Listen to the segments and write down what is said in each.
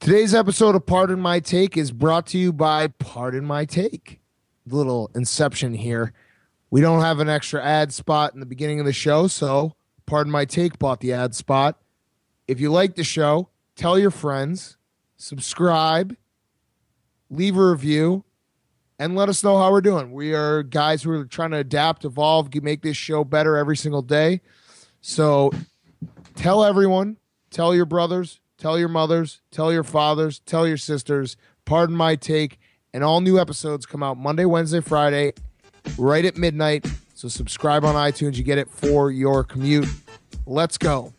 Today's episode of Pardon My Take is brought to you by Pardon My Take. A little inception here. We don't have an extra ad spot in the beginning of the show, so Pardon My Take bought the ad spot. If you like the show, tell your friends, subscribe, leave a review, and let us know how we're doing. We are guys who are trying to adapt, evolve, make this show better every single day. So tell everyone, tell your brothers, tell your mothers, tell your fathers, tell your sisters. Pardon My Take. And all new episodes come out Monday, Wednesday, Friday, right at midnight. So subscribe on iTunes. You get it for your commute. Let's go.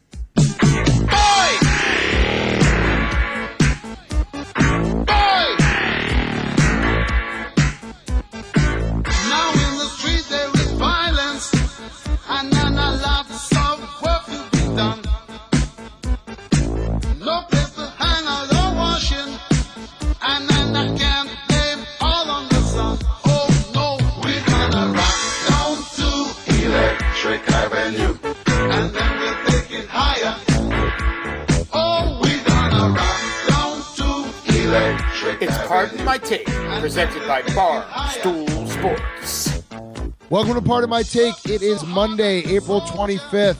It's Pardon My Take, presented by Barstool Sports. Welcome to Pardon My Take. It is Monday, April 25th.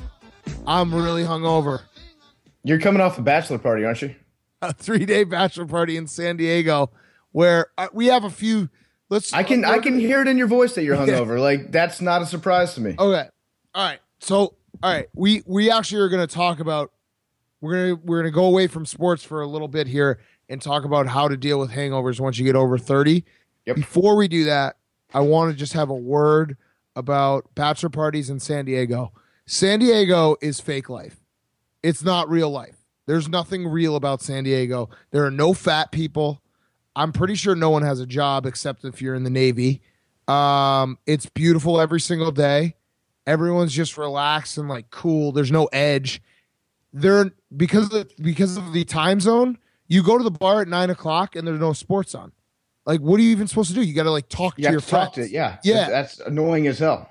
I'm really hungover. You're coming off a bachelor party, aren't you? A 3-day bachelor party in San Diego, where we have a few. I can hear it in your voice that you're hungover. Like, that's not a surprise to me. Okay, all right. So, all right, we actually are going to talk about. We're gonna go away from sports for a little bit here and talk about how to deal with hangovers once you get over 30. Yep. Before we do that, I want to just have a word about bachelor parties in San Diego. San Diego is fake life. It's not real life. There's nothing real about San Diego. There are no fat people. I'm pretty sure no one has a job except if you're in the Navy. It's beautiful every single day. Everyone's just relaxed and like cool. There's no edge. Because of the time zone, you go to the bar at 9:00 and there's no sports on. Like, what are you even supposed to do? You got to like talk to your friends. Yeah. That's annoying as hell.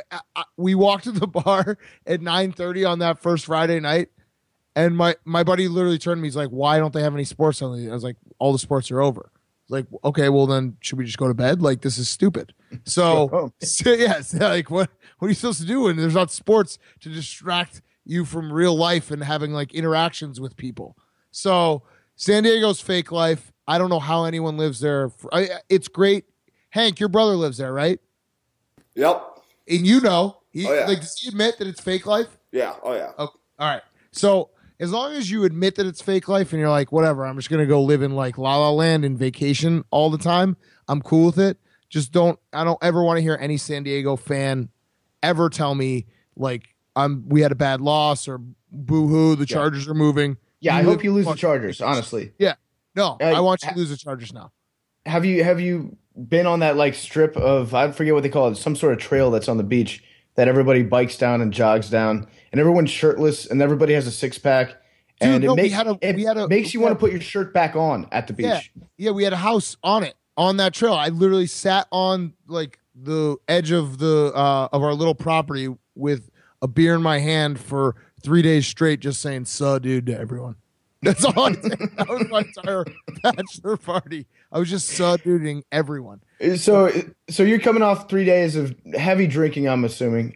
We walked to the bar at 9:30 on that first Friday night, and my buddy literally turned to me. He's like, "Why don't they have any sports on?" I was like, "All the sports are over." Like, okay, well then should we just go to bed? Like, this is stupid. So yes, like what are you supposed to do when there's not sports to distract you from real life and having like interactions with people? So San Diego's fake life. I don't know how anyone lives there. It's great. Hank, your brother lives there, right? Yep. And you know, yeah. Like, does he admit that it's fake life? Yeah. Oh, yeah. Okay. All right. So as long as you admit that it's fake life and you're like, whatever, I'm just going to go live in like La La Land and vacation all the time, I'm cool with it. I don't ever want to hear any San Diego fan ever tell me like we had a bad loss or boo-hoo, the Chargers are moving. Yeah, I hope you lose the Chargers, honestly. Yeah. No, I want you to lose the Chargers now. Have you been on that like strip of, I forget what they call it, some sort of trail that's on the beach that everybody bikes down and jogs down, and everyone's shirtless and everybody has a six-pack, and it makes you want to put your shirt back on at the beach. Yeah, we had a house on that trail. I literally sat on like the edge of of our little property with a beer in my hand for 3 days straight, just saying "suh, dude" to everyone. That's all I did. That was my entire bachelor party. I was just duding everyone. So you're coming off 3 days of heavy drinking, I'm assuming.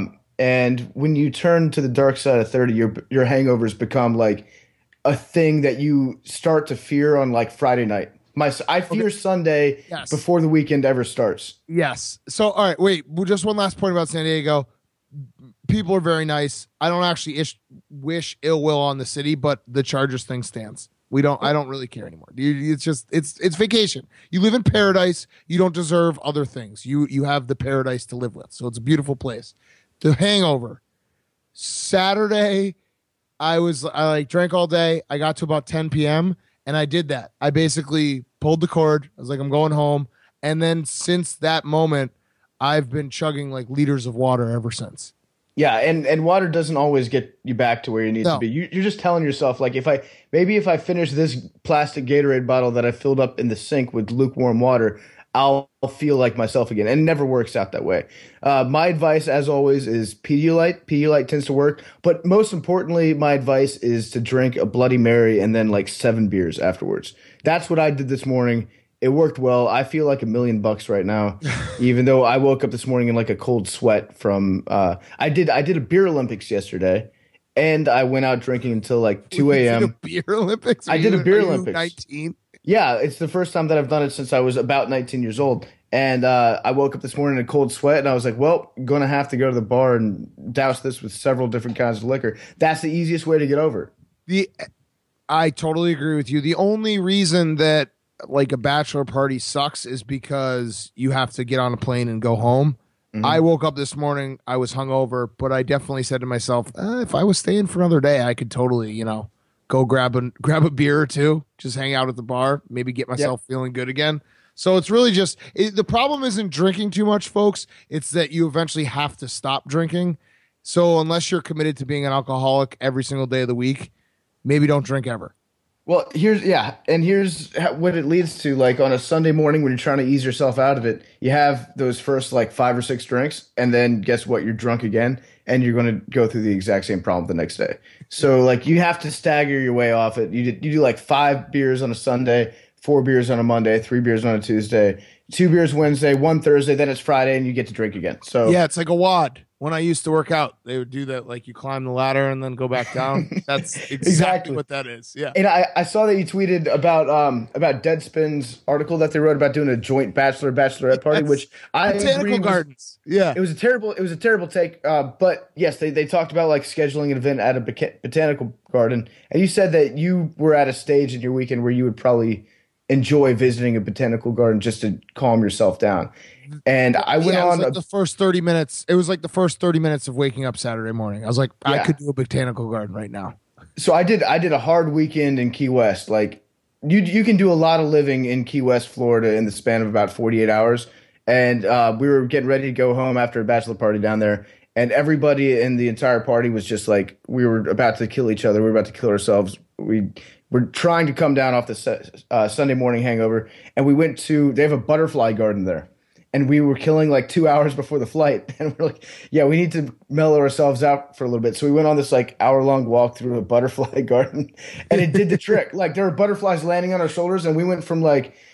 And when you turn to the dark side of 30, your hangovers become like a thing that you start to fear on like Friday night. I fear Sunday before the weekend ever starts. Yes. So, all right, wait. Just one last point about San Diego. People are very nice. I don't actually wish ill will on the city, but the Chargers thing stands. I don't really care anymore. It's vacation. You live in paradise. You don't deserve other things. You have the paradise to live with. So it's a beautiful place. The hangover. Saturday, I drank all day. I got to about 10 p.m. and I did that. I basically pulled the cord. I was like, I'm going home. And then since that moment, I've been chugging like liters of water ever since. Yeah, and water doesn't always get you back to where you need to be. You're just telling yourself, like, if I finish this plastic Gatorade bottle that I filled up in the sink with lukewarm water, I'll feel like myself again. And it never works out that way. My advice, as always, is Pedialyte. Pedialyte tends to work. But most importantly, my advice is to drink a Bloody Mary and then like 7 beers afterwards. That's what I did this morning. It worked well. I feel like $1,000,000 right now, even though I woke up this morning in like a cold sweat from I did a beer Olympics yesterday, and I went out drinking until like 2 a.m. Beer Olympics? I did a beer Olympics. 19? Yeah, it's the first time that I've done it since I was about 19 years old. And I woke up this morning in a cold sweat, and I was like, well, I'm going to have to go to the bar and douse this with several different kinds of liquor. That's the easiest way to get over it. I totally agree with you. The only reason that like a bachelor party sucks is because you have to get on a plane and go home. Mm-hmm. I woke up this morning, I was hungover, but I definitely said to myself, if I was staying for another day, I could totally, go grab a beer or two, just hang out at the bar, maybe get myself feeling good again. So it's really just the problem isn't drinking too much, folks. It's that you eventually have to stop drinking. So unless you're committed to being an alcoholic every single day of the week, maybe don't drink ever. Well, here's what it leads to. Like on a Sunday morning when you're trying to ease yourself out of it, you have those first like 5 or 6 drinks, and then guess what? You're drunk again, and you're going to go through the exact same problem the next day. So like you have to stagger your way off it. You do like 5 beers on a Sunday, 4 beers on a Monday, 3 beers on a Tuesday, 2 beers Wednesday, 1 Thursday, then it's Friday, and you get to drink again. So yeah, it's like a WOD. When I used to work out, they would do that, like you climb the ladder and then go back down. That's exactly what that is. Yeah. And I saw that you tweeted about Deadspin's article that they wrote about doing a joint bachelorette party, which I Botanical Gardens. Yeah. It was a terrible take. But yes, they talked about like scheduling an event at a botanical garden, and you said that you were at a stage in your weekend where you would probably enjoy visiting a botanical garden just to calm yourself down. And I went on like the first 30 minutes. It was like the first 30 minutes of waking up Saturday morning. I was like, I could do a botanical garden right now. So I did a hard weekend in Key West. Like you can do a lot of living in Key West, Florida in the span of about 48 hours. And we were getting ready to go home after a bachelor party down there. And everybody in the entire party was just like, we were about to kill each other. We were about to kill ourselves. We were trying to come down off the Sunday morning hangover. And we went they have a butterfly garden there. And we were killing like 2 hours before the flight. And we're like, yeah, we need to mellow ourselves out for a little bit. So we went on this like hour-long walk through a butterfly garden. And it did the trick. Like there were butterflies landing on our shoulders. And we went from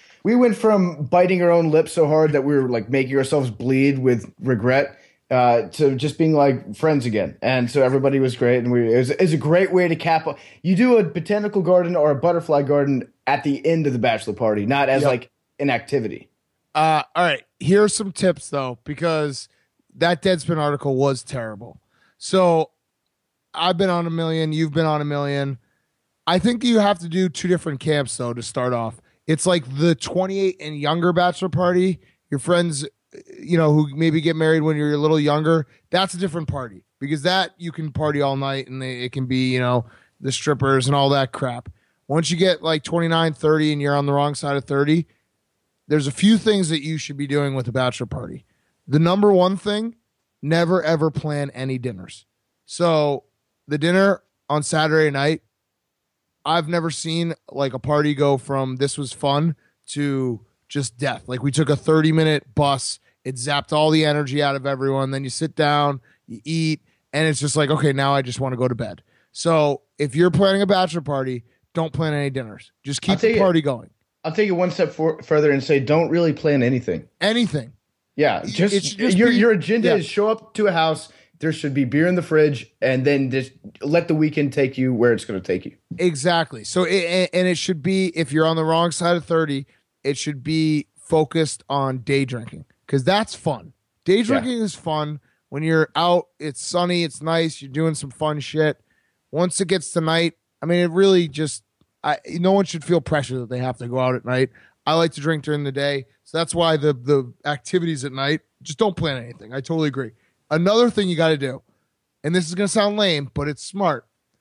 biting our own lips so hard that we were like making ourselves bleed with regret to just being like friends again. And so everybody was great. And it was a great way to cap. You do a botanical garden or a butterfly garden at the end of the bachelor party, not as like an activity. All right. Here are some tips, though, because that Deadspin article was terrible. So I've been on a million. You've been on a million. I think you have to do 2 different camps, though, to start off. It's like the 28 and younger bachelor party. Your friends, who maybe get married when you're a little younger, that's a different party because that you can party all night and it can be, the strippers and all that crap. Once you get like 29, 30 and you're on the wrong side of 30, there's a few things that you should be doing with a bachelor party. The number one thing, never, ever plan any dinners. So the dinner on Saturday night, I've never seen like a party go from this was fun to just death. Like we took a 30-minute bus. It zapped all the energy out of everyone. Then you sit down, you eat, and it's just like, okay, now I just want to go to bed. So if you're planning a bachelor party, don't plan any dinners. Just keep the party going. I'll take it one step further and say, don't really plan anything. Anything. Yeah. Your agenda is show up to a house. There should be beer in the fridge, and then just let the weekend take you where it's going to take you. Exactly. So, it should be, if you're on the wrong side of 30, it should be focused on day drinking because that's fun. Day drinking is fun. When you're out, it's sunny, it's nice, you're doing some fun shit. Once it gets to night, I mean, it really just, no one should feel pressure that they have to go out at night. I like to drink during the day. So that's why the activities at night, just don't plan anything. I totally agree. Another thing you got to do, and this is going to sound lame, but it's smart.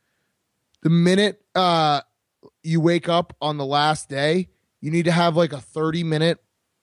The minute you wake up on the last day, you need to have like a 30-minute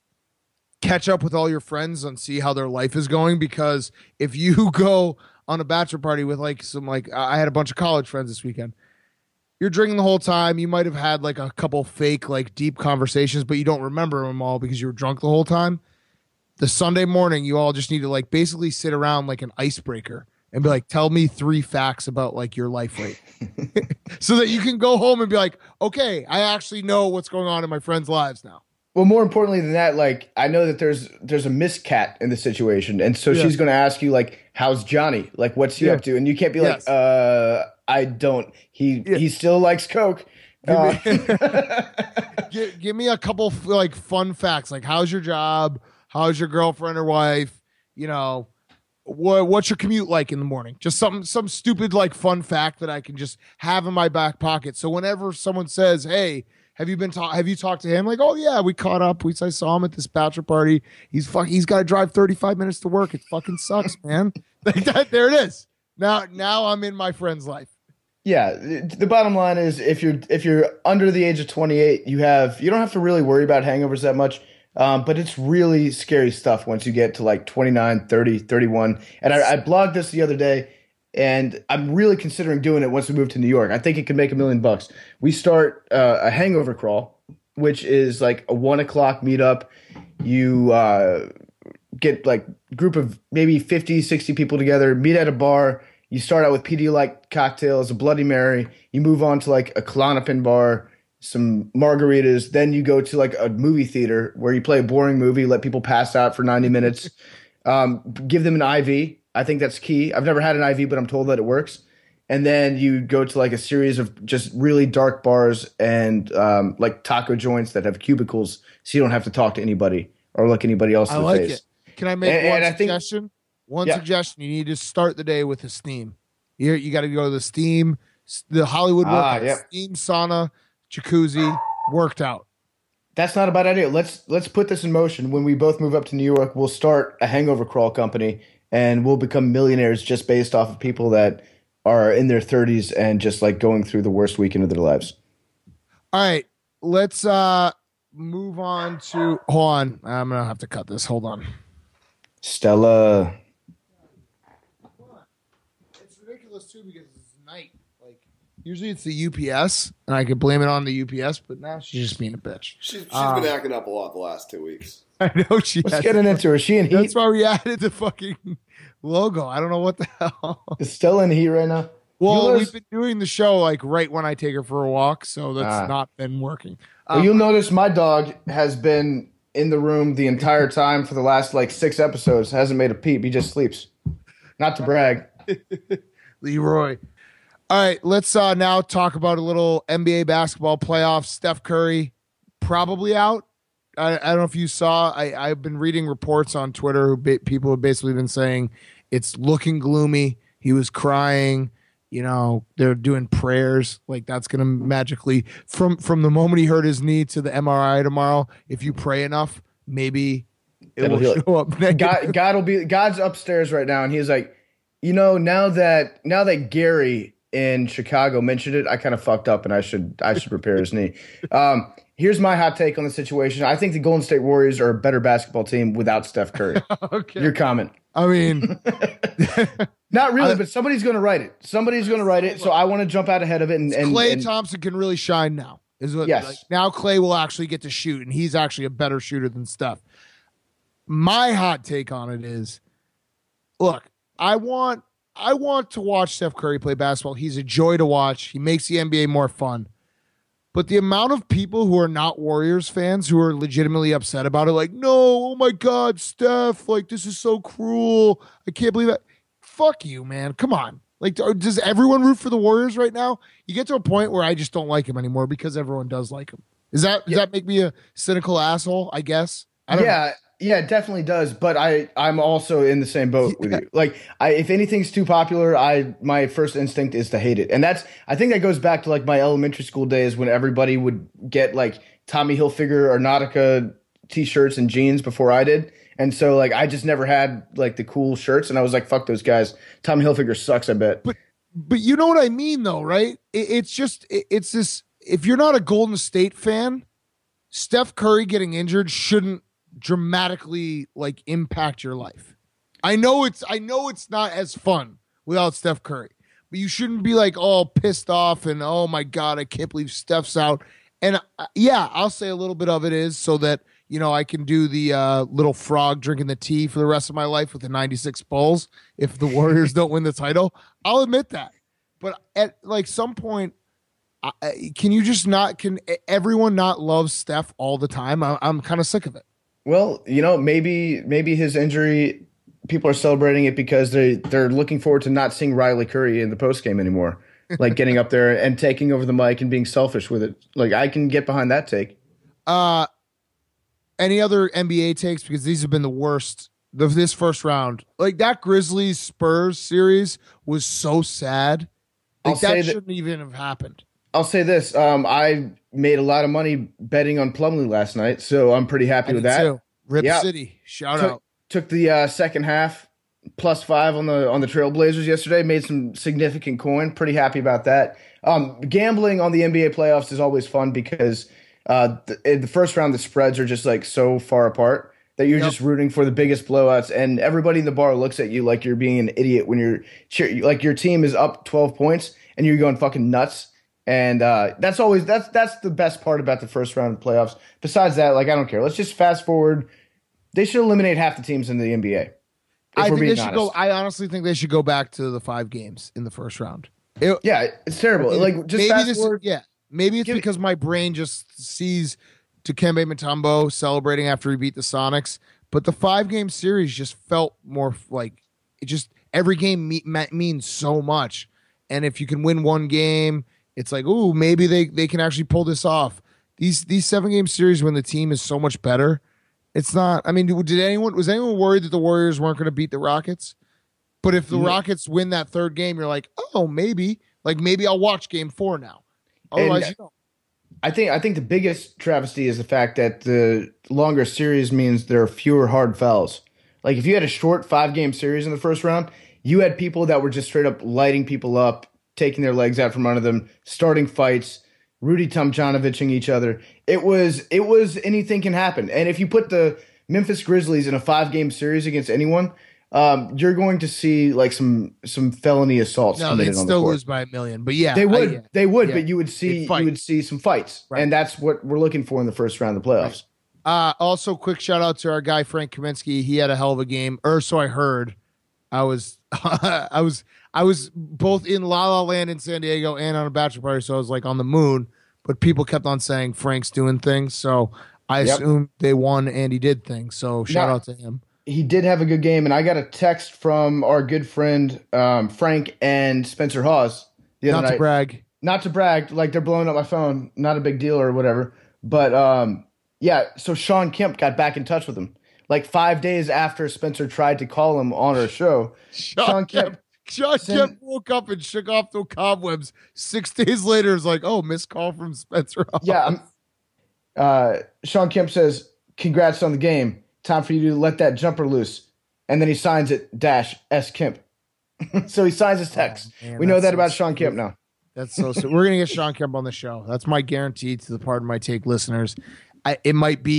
catch up with all your friends and see how their life is going. Because if you go on a bachelor party with like I had a bunch of college friends this weekend. you're drinking the whole time. You might have had like a couple fake, like deep conversations, but you don't remember them all because you were drunk the whole time. The Sunday morning, you all just need to like basically sit around like an icebreaker and be like, tell me 3 facts about like your life rate so that you can go home and be like, okay, I actually know what's going on in my friends' lives now. Well, more importantly than that, like I know that there's a Miss Cat in the situation, and so she's going to ask you like, "How's Johnny? Like, what's he up to?" And you can't be like, I don't. He still likes Coke." Give me a couple like fun facts, like how's your job, how's your girlfriend or wife, you know, what's your commute like in the morning? Just some stupid like fun fact that I can just have in my back pocket. So whenever someone says, "Hey, have you talked to him?" Like, "Oh yeah, we caught up. I saw him at this bachelor party. He's got to drive 35 minutes to work. It fucking sucks, man." Like that. There it is. Now I'm in my friend's life. Yeah, the bottom line is if you're under the age of 28, you don't have to really worry about hangovers that much. But it's really scary stuff once you get to like 29, 30, 31. And I blogged this the other day, and I'm really considering doing it once we move to New York. I think it could make $1 million. We start a hangover crawl, which is like a 1 o'clock meetup. You get like a group of maybe 50, 60 people together, meet at a bar. You start out with Pedialyte cocktails, a Bloody Mary. You move on to like a Klonopin bar, some margaritas. Then you go to like a movie theater where you play a boring movie, let people pass out for 90 minutes. Give them an IV. I think that's key. I've never had an IV, but I'm told that it works. And then you go to like a series of just really dark bars and like taco joints that have cubicles, so you don't have to talk to anybody or look anybody else in the face. It. Can I make one suggestion? Suggestion: you need to start the day with a steam. You got to go to the steam, the Hollywood workout, steam sauna, jacuzzi, worked out. That's not a bad idea. Let's put this in motion. When we both move up to New York, we'll start a hangover crawl company, and we'll become millionaires just based off of people that are in their 30s and just like going through the worst weekend of their lives. All right, let's move on to. Hold on, I'm gonna have to cut this. Hold on, Stella. Too, because it's night. Like usually it's the UPS, and I could blame it on the UPS, but now she's just being a bitch. She's been acting up a lot the last 2 weeks. I know she. Let's get into her. Is she in heat? That's why we added the fucking logo. I don't know what the hell. Is Stella in heat right now? Well, we've been doing the show like right when I take her for a walk, so that's not been working. Well, you'll notice my dog has been in the room the entire time for the last like 6 episodes. Hasn't made a peep. He just sleeps. Not to brag. Leroy. All right, let's now talk about a little NBA basketball playoffs. Steph Curry probably out. I don't know if you saw. I've been reading reports on Twitter. People have basically been saying it's looking gloomy. He was crying. You know, they're doing prayers like that's going to magically from the moment he hurt his knee to the MRI tomorrow. If you pray enough, maybe it will show up. God's upstairs right now, and he's like, you know, now that Gary in Chicago mentioned it, I kind of fucked up, and I should repair his knee. Here's my hot take on the situation. I think the Golden State Warriors are a better basketball team without Steph Curry. Okay. Your comment. I mean, not really, but somebody's going to write it. So I want to jump out ahead of it. And Klay Thompson can really shine now. Yes. Like, now Klay will actually get to shoot, and he's actually a better shooter than Steph. My hot take on it is, look, I want to watch Steph Curry play basketball. He's a joy to watch. He makes the NBA more fun. But the amount of people who are not Warriors fans who are legitimately upset about it, like, no, oh my God, Steph, like, this is so cruel. I can't believe it. Fuck you, man. Come on. Like, does everyone root for the Warriors right now? You get to a point where I just don't like him anymore because everyone does like him. Does that make me a cynical asshole, I guess? I don't know. Yeah, it definitely does. But I'm also in the same boat with you. Like, if anything's too popular, my first instinct is to hate it. And I think that goes back to like my elementary school days when everybody would get like Tommy Hilfiger or Nautica t-shirts and jeans before I did. And so like I just never had like the cool shirts, and I was like, fuck those guys. Tommy Hilfiger sucks, I bet. But you know what I mean though, right? It's this, if you're not a Golden State fan, Steph Curry getting injured shouldn't dramatically like impact your life. I know it's not as fun without Steph Curry, But you shouldn't be like all pissed off and, oh my God, I can't believe Steph's out. And yeah, I'll say a little bit of it is so that, I can do the little frog drinking the tea for the rest of my life with the 96 Bulls if the Warriors don't win the title. I'll admit that. But at like some point, can everyone not love Steph all the time? I'm kind of sick of it. Well, maybe his injury, people are celebrating it because they're looking forward to not seeing Riley Curry in the postgame anymore. Like getting up there and taking over the mic and being selfish with it. Like I can get behind that take. Any other NBA takes? Because these have been the worst of this first round. Like that Grizzlies Spurs series was so sad. Like that shouldn't even have happened. I'll say this. I made a lot of money betting on Plumlee last night, so I'm pretty happy with that. Too. Rip City. Shout out. Took the second half +5 on the Trailblazers yesterday. Made some significant coin. Pretty happy about that. Gambling on the NBA playoffs is always fun because in the first round the spreads are just like so far apart that you're just rooting for the biggest blowouts, and everybody in the bar looks at you like you're being an idiot when like your team is up 12 points and you're going fucking nuts. And that's the best part about the first round of the playoffs. Besides that, like I don't care. Let's just fast forward. They should eliminate half the teams in the NBA. I think they should go. I honestly think they should go back to the 5 games in the first round. It's terrible. Like just fast forward. Yeah, maybe it's because my brain just sees Dikembe Mutombo celebrating after he beat the Sonics. But the 5-game series just felt more like it. Just every game means so much, and if you can win one game, it's like, ooh, maybe they can actually pull this off. These 7-game series when the team is so much better. It's not. I mean, was anyone worried that the Warriors weren't going to beat the Rockets? But if the Rockets win that 3rd game, you're like, oh, maybe I'll watch Game 4 now. Otherwise, I think the biggest travesty is the fact that the longer series means there are fewer hard fouls. Like if you had a short 5-game series in the first round, you had people that were just straight up lighting people up, taking their legs out from under them, starting fights, Rudy Tomjanovich-ing each other. It was anything can happen. And if you put the Memphis Grizzlies in a 5-game series against anyone, you're going to see like some felony assaults committed on the court. Still lose by 1 million, but yeah, they would, but you would see some fights, right. And that's what we're looking for in the first round of the playoffs. Right. Also, quick shout out to our guy Frank Kaminsky. He had a hell of a game, or so I heard. I was both in La La Land in San Diego and on a bachelor party, so I was like on the moon. But people kept on saying Frank's doing things, so I assumed they won and he did things. So shout out to him. He did have a good game, and I got a text from our good friend Frank and Spencer Hawes the other night. Not to brag, like they're blowing up my phone. Not a big deal or whatever. But so Sean Kemp got back in touch with him. Like 5 days after Spencer tried to call him on our show, Sean Kemp woke up and shook off the cobwebs. 6 days later, it's like, oh, missed call from Spencer. Yeah. Sean Kemp says, congrats on the game. Time for you to let that jumper loose. And then he signs it -S Kemp. So he signs his text. Man, we know that about Sean Kemp now. That's so sweet. We're going to get Sean Kemp on the show. That's my guarantee to the Pardon My Take listeners. We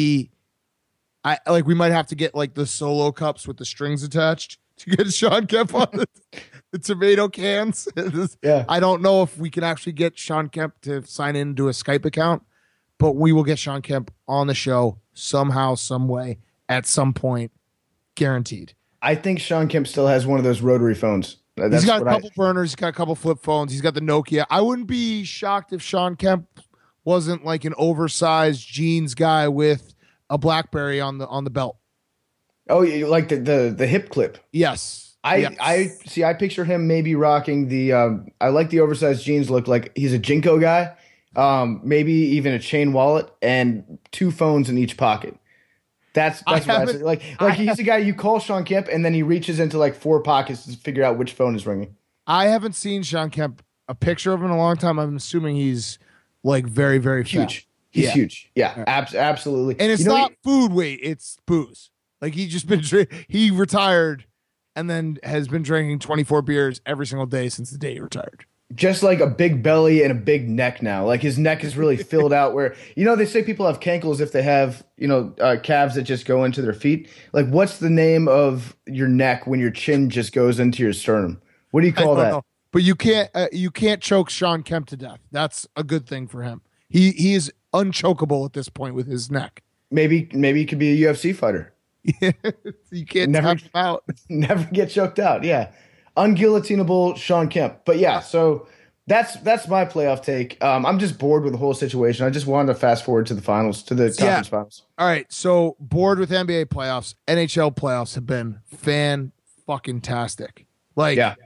might have to get like the solo cups with the strings attached to get Sean Kemp on the tomato cans. Yeah. I don't know if we can actually get Sean Kemp to sign into a Skype account, but we will get Sean Kemp on the show somehow, some way, at some point, guaranteed. I think Sean Kemp still has one of those rotary phones. He's got a couple burners. He's got a couple flip phones. He's got the Nokia. I wouldn't be shocked if Sean Kemp wasn't like an oversized jeans guy with a BlackBerry on the belt. Oh, you like the hip clip? Yes. I picture him maybe rocking the. I like the oversized jeans look. Like he's a Jinko guy. Maybe even a chain wallet and 2 phones in each pocket. That's what I say. Like he's a guy you call Sean Kemp and then he reaches into like 4 pockets to figure out which phone is ringing. I haven't seen Sean Kemp a picture of him in a long time. I'm assuming he's like very, very huge. Fat. He's huge. Yeah, absolutely. And it's not food weight; it's booze. Like he retired and then has been drinking 24 beers every single day since the day he retired. Just like a big belly and a big neck now. Like his neck is really filled out where, they say people have cankles if they have, calves that just go into their feet. Like what's the name of your neck when your chin just goes into your sternum? What do you call that? But you can't choke Sean Kemp to death. That's a good thing for him. He is unchokeable at this point with his neck. Maybe he could be a UFC fighter. You can't never him out. Never get choked out. Yeah, unguillotinable Sean Kemp. But yeah, so that's my playoff take. I'm just bored with the whole situation. I just wanted to fast forward to the finals, to the conference finals. All right, so bored with NBA playoffs. NHL playoffs have been fan-fucking-tastic. Like, yeah.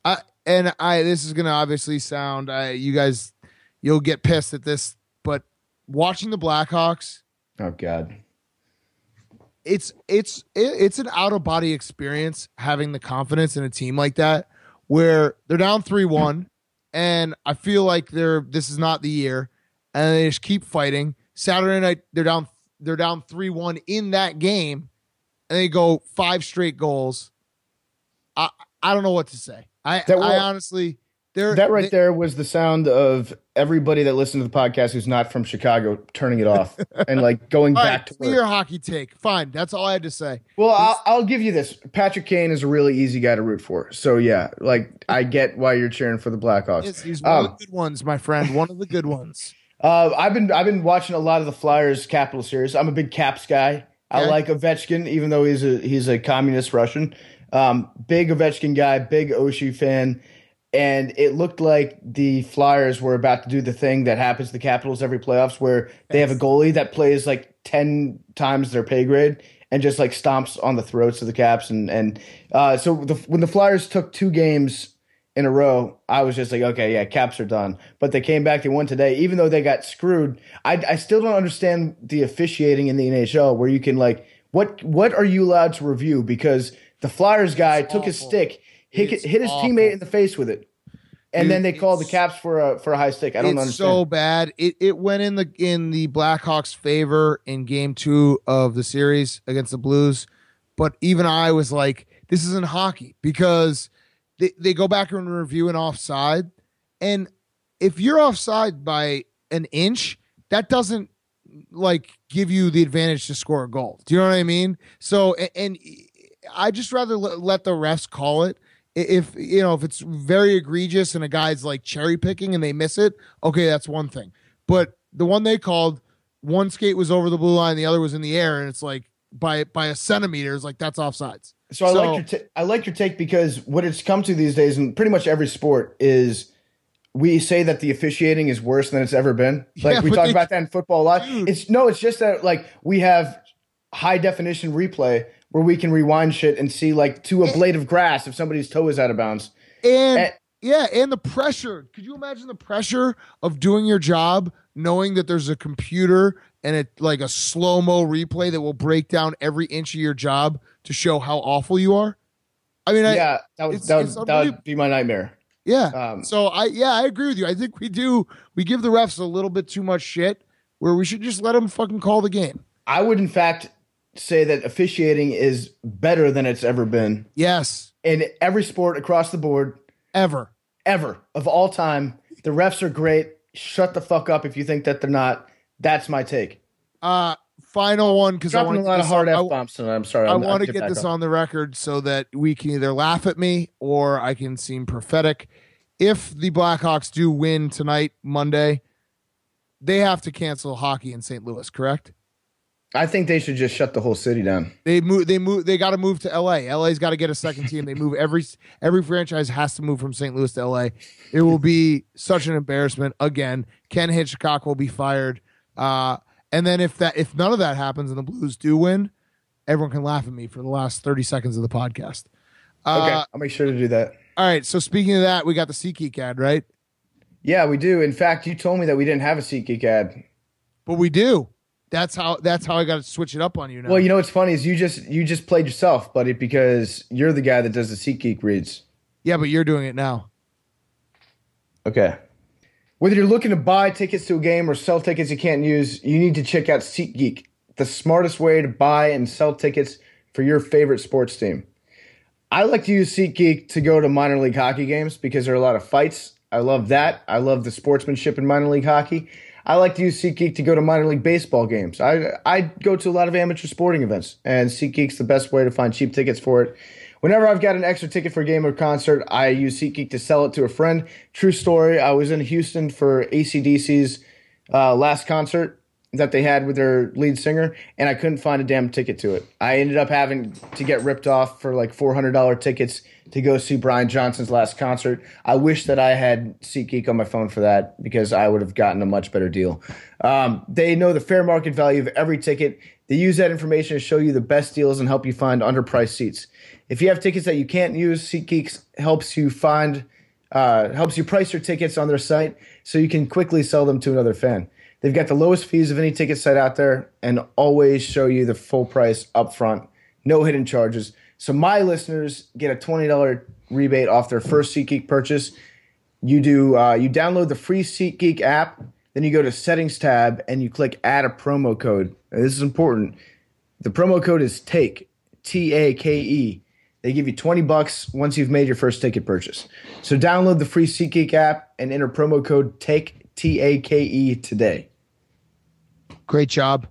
This is gonna obviously sound you guys, you'll get pissed at this, but watching the Blackhawks, oh god, it's an out of body experience having the confidence in a team like that where they're down 3-1, and I feel like this is not the year, and they just keep fighting. Saturday night they're down 3-1 in that game, and they go 5 straight goals. I don't know what to say. I honestly, there was the sound of everybody that listened to the podcast who's not from Chicago turning it off and like going back to your hockey take. Fine, that's all I had to say. Well, I'll give you this. Patrick Kane is a really easy guy to root for. So yeah, like I get why you're cheering for the Blackhawks. Yes, he's one of the good ones, my friend. One of the good ones. I've been watching a lot of the Flyers Capital series. I'm a big Caps guy. I like Ovechkin, even though he's a communist Russian. Big Ovechkin guy, big Oshie fan. And it looked like the Flyers were about to do the thing that happens to the Capitals every playoffs where they have a goalie that plays like 10 times their pay grade and just like stomps on the throats of the Caps. So when the Flyers took 2 games in a row, I was just like, okay, yeah, Caps are done. But they came back, they won today. Even though they got screwed, I still don't understand the officiating in the NHL where you can like, what are you allowed to review? Because the Flyers guy took his stick, hit his teammate in the face with it, and then they called the Caps for a high stick. I don't understand. It's so bad. It went in the Blackhawks' favor in Game 2 of the series against the Blues, but even I was like, this isn't hockey because they go back and review an offside, and if you're offside by an inch, that doesn't like give you the advantage to score a goal. Do you know what I mean? So and I just rather let the refs call it. If it's very egregious and a guy's like cherry picking and they miss it, okay, that's one thing. But the one they called, one skate was over the blue line, the other was in the air, and it's like by a centimeter, it's like that's offsides. So I like your take because what it's come to these days in pretty much every sport is we say that the officiating is worse than it's ever been. Like we talk about that in football a lot. Dude. It's just that like we have high definition replay where we can rewind shit and see like to a blade of grass if somebody's toe is out of bounds. And the pressure. Could you imagine the pressure of doing your job knowing that there's a computer and it like a slow-mo replay that will break down every inch of your job to show how awful you are? I mean, that would be my nightmare. Yeah. I agree with you. I think we give the refs a little bit too much shit where we should just let them fucking call the game. I would in fact say that officiating is better than it's ever been. Yes. In every sport across the board. Ever. Of all time. The refs are great. Shut the fuck up if you think that they're not. That's my take. Final one, because I want a lot of hard F-bombs tonight. I'm sorry. I want to get this on the record so that we can either laugh at me or I can seem prophetic. If the Blackhawks do win tonight, Monday, they have to cancel hockey in St. Louis, correct? I think they should just shut the whole city down. They got to move to LA. LA's got to get a second team. They move every franchise has to move from St. Louis to LA. It will be such an embarrassment. Again, Ken Hitchcock will be fired. And then if none of that happens and the Blues do win, everyone can laugh at me for the last 30 seconds of the podcast. Okay, I'll make sure to do that. All right. So speaking of that, we got the SeatGeek ad, right? Yeah, we do. In fact, you told me that we didn't have a SeatGeek ad, but we do. That's how I got to switch it up on you now. Well, you know what's funny is you just played yourself, buddy, because you're the guy that does the SeatGeek reads. Yeah, but you're doing it now. Okay. Whether you're looking to buy tickets to a game or sell tickets you can't use, you need to check out SeatGeek, the smartest way to buy and sell tickets for your favorite sports team. I like to use SeatGeek to go to minor league hockey games because there are a lot of fights. I love that. I love the sportsmanship in minor league hockey. I like to use SeatGeek to go to minor league baseball games. I go to a lot of amateur sporting events, and SeatGeek's the best way to find cheap tickets for it. Whenever I've got an extra ticket for a game or concert, I use SeatGeek to sell it to a friend. True story, I was in Houston for AC/DC's last concert that they had with their lead singer, and I couldn't find a damn ticket to it. I ended up having to get ripped off for like $400 tickets to go see Brian Johnson's last concert. I wish that I had SeatGeek on my phone for that because I would have gotten a much better deal. They know the fair market value of every ticket. They use that information to show you the best deals and help you find underpriced seats. If you have tickets that you can't use, SeatGeek helps you price your tickets on their site so you can quickly sell them to another fan. They've got the lowest fees of any ticket site out there and always show you the full price up front. No hidden charges. So my listeners get a $20 rebate off their first SeatGeek purchase. You download the free SeatGeek app, then you go to Settings tab and you click Add a promo code. Now, this is important. The promo code is TAKE, TAKE. They give you $20 once you've made your first ticket purchase. So download the free SeatGeek app and enter promo code TAKE, TAKE today. Great job.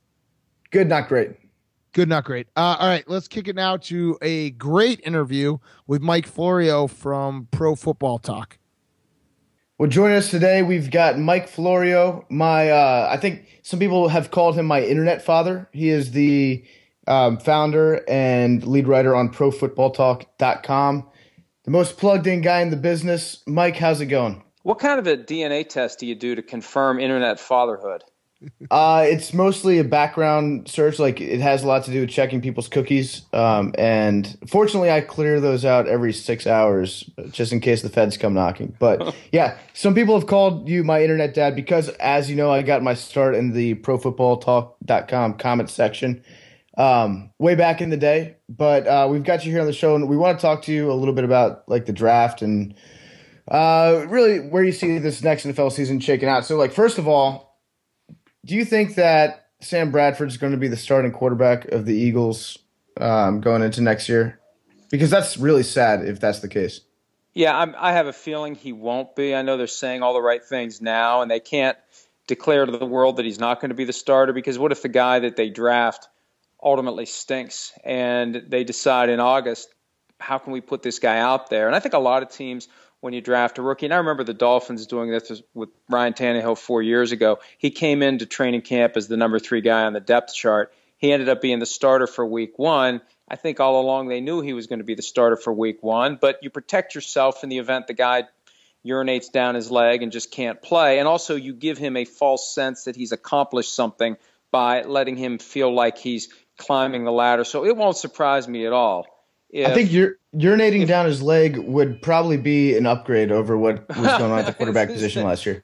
Good, not great. Good, not great. All right, let's kick it now to a great interview with Mike Florio from Pro Football Talk. Well, joining us today, we've got Mike Florio. I think some people have called him my internet father. He is the founder and lead writer on ProFootballTalk.com. The most plugged-in guy in the business. Mike, how's it going? What kind of a DNA test do you do to confirm internet fatherhood? It's mostly a background search. Like, it has a lot to do with checking people's cookies. And fortunately, I clear those out every 6 hours just in case the feds come knocking. But yeah, some people have called you my internet dad because, as you know, I got my start in the ProFootballTalk.com comment section way back in the day. But we've got you here on the show, and we want to talk to you a little bit about like the draft and really where you see this next NFL season shaking out. So, like, first of all, do you think that Sam Bradford is going to be the starting quarterback of the Eagles going into next year? Because that's really sad if that's the case. Yeah, I have a feeling he won't be. I know they're saying all the right things now, and they can't declare to the world that he's not going to be the starter, because what if the guy that they draft ultimately stinks and they decide in August, how can we put this guy out there? And I think a lot of teams, when you draft a rookie, and I remember the Dolphins doing this with Ryan Tannehill 4 years ago. He came into training camp as the number 3 guy on the depth chart. He ended up being the starter for week 1. I think all along they knew he was going to be the starter for week 1, but you protect yourself in the event the guy urinates down his leg and just can't play. And also you give him a false sense that he's accomplished something by letting him feel like he's climbing the ladder. So it won't surprise me at all. I think urinating down his leg would probably be an upgrade over what was going on at the quarterback position last year.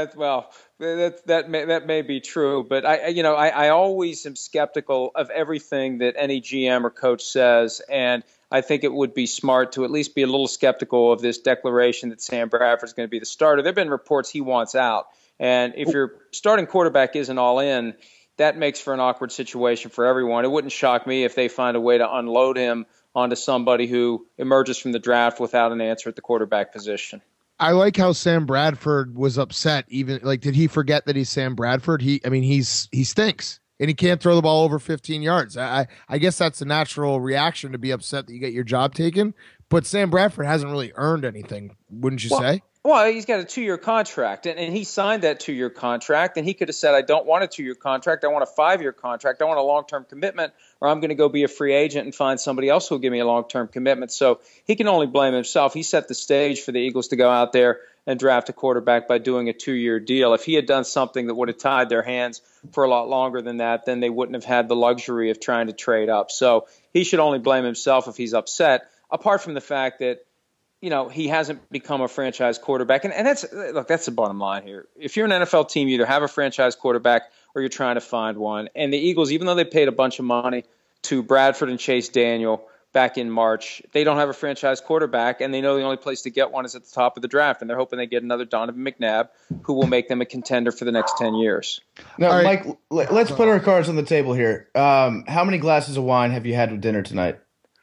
That may be true, but I always am skeptical of everything that any GM or coach says, and I think it would be smart to at least be a little skeptical of this declaration that Sam Bradford is going to be the starter. There have been reports he wants out, and if your starting quarterback isn't all in, that makes for an awkward situation for everyone. It wouldn't shock me if they find a way to unload him onto somebody who emerges from the draft without an answer at the quarterback position. I like how Sam Bradford was upset. Even like, did he forget that he's Sam Bradford? He stinks and he can't throw the ball over 15 yards. I guess that's a natural reaction to be upset that you get your job taken. But Sam Bradford hasn't really earned anything, wouldn't you say? Well, he's got a 2-year contract, and he signed that 2-year contract, and he could have said, I don't want a 2-year contract. I want a 5-year contract. I want a long-term commitment, or I'm going to go be a free agent and find somebody else who will give me a long-term commitment. So he can only blame himself. He set the stage for the Eagles to go out there and draft a quarterback by doing a 2-year deal. If he had done something that would have tied their hands for a lot longer than that, then they wouldn't have had the luxury of trying to trade up. So he should only blame himself if he's upset, apart from the fact that he hasn't become a franchise quarterback. And that's the bottom line here. If you're an NFL team, you either have a franchise quarterback or you're trying to find one. And the Eagles, even though they paid a bunch of money to Bradford and Chase Daniel back in March, they don't have a franchise quarterback, and they know the only place to get one is at the top of the draft. And they're hoping they get another Donovan McNabb who will make them a contender for the next 10 years. Now, right, Mike, let's put our cards on the table here. How many glasses of wine have you had with dinner tonight?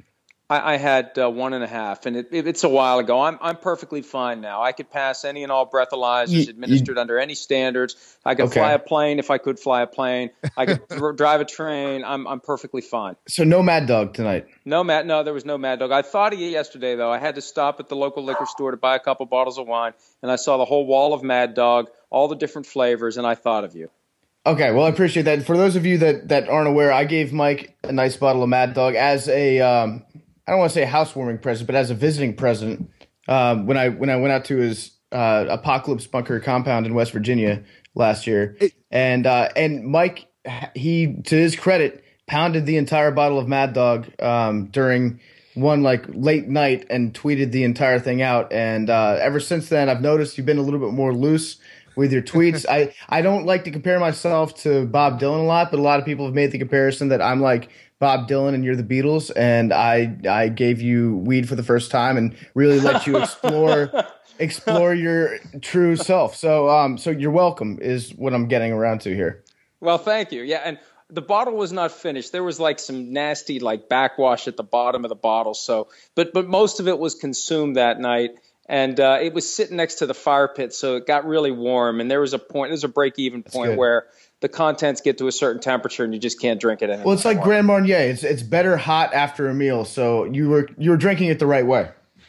I had 1.5, and it's a while ago. I'm perfectly fine now. I could pass any and all breathalyzers administered under any standards. I could fly a plane if I could fly a plane. I could drive a train. I'm perfectly fine. So no Mad Dog tonight? No, there was no Mad Dog. I thought of you yesterday, though. I had to stop at the local liquor store to buy a couple bottles of wine, and I saw the whole wall of Mad Dog, all the different flavors, and I thought of you. Okay, well, I appreciate that. For those of you that aren't aware, I gave Mike a nice bottle of Mad Dog as a I don't want to say housewarming present, but as a visiting present when I went out to his Apocalypse Bunker compound in West Virginia last year, and Mike, he, to his credit, pounded the entire bottle of Mad Dog during one late night and tweeted the entire thing out. And ever since then, I've noticed you've been a little bit more loose with your tweets. I don't like to compare myself to Bob Dylan a lot, but a lot of people have made the comparison that I'm like Bob Dylan and you're the Beatles, and I gave you weed for the first time and really let you explore your true self. So you're welcome is what I'm getting around to here. Well, thank you. Yeah, and the bottle was not finished. There was some nasty backwash at the bottom of the bottle. So, but most of it was consumed that night. And it was sitting next to the fire pit, so it got really warm. And there was a break-even point where the contents get to a certain temperature and you just can't drink it anymore. Well, it's like Grand Marnier. It's better hot after a meal. So you were drinking it the right way.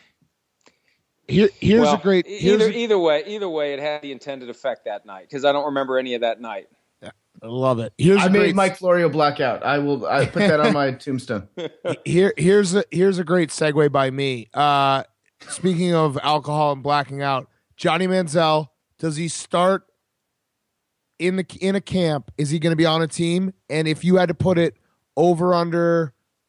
Either way, it had the intended effect that night because I don't remember any of that night. Yeah, I love it. I made Mike Florio black out. I put that on my tombstone. Here's a great segue by me. Speaking of alcohol and blacking out, Johnny Manziel, does he start in a camp? Is he going to be on a team? And if you had to put it over under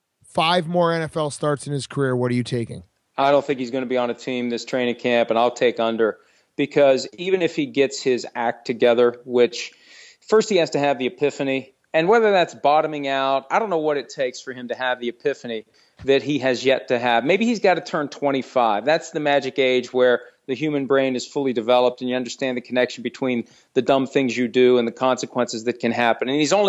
5 more NFL starts in his career, what are you taking? I don't think he's going to be on a team this training camp, and I'll take under because even if he gets his act together, which first he has to have the epiphany, and whether that's bottoming out, I don't know what it takes for him to have the epiphany that he has yet to have. Maybe he's got to turn 25. That's the magic age where the human brain is fully developed and you understand the connection between the dumb things you do and the consequences that can happen. And he's only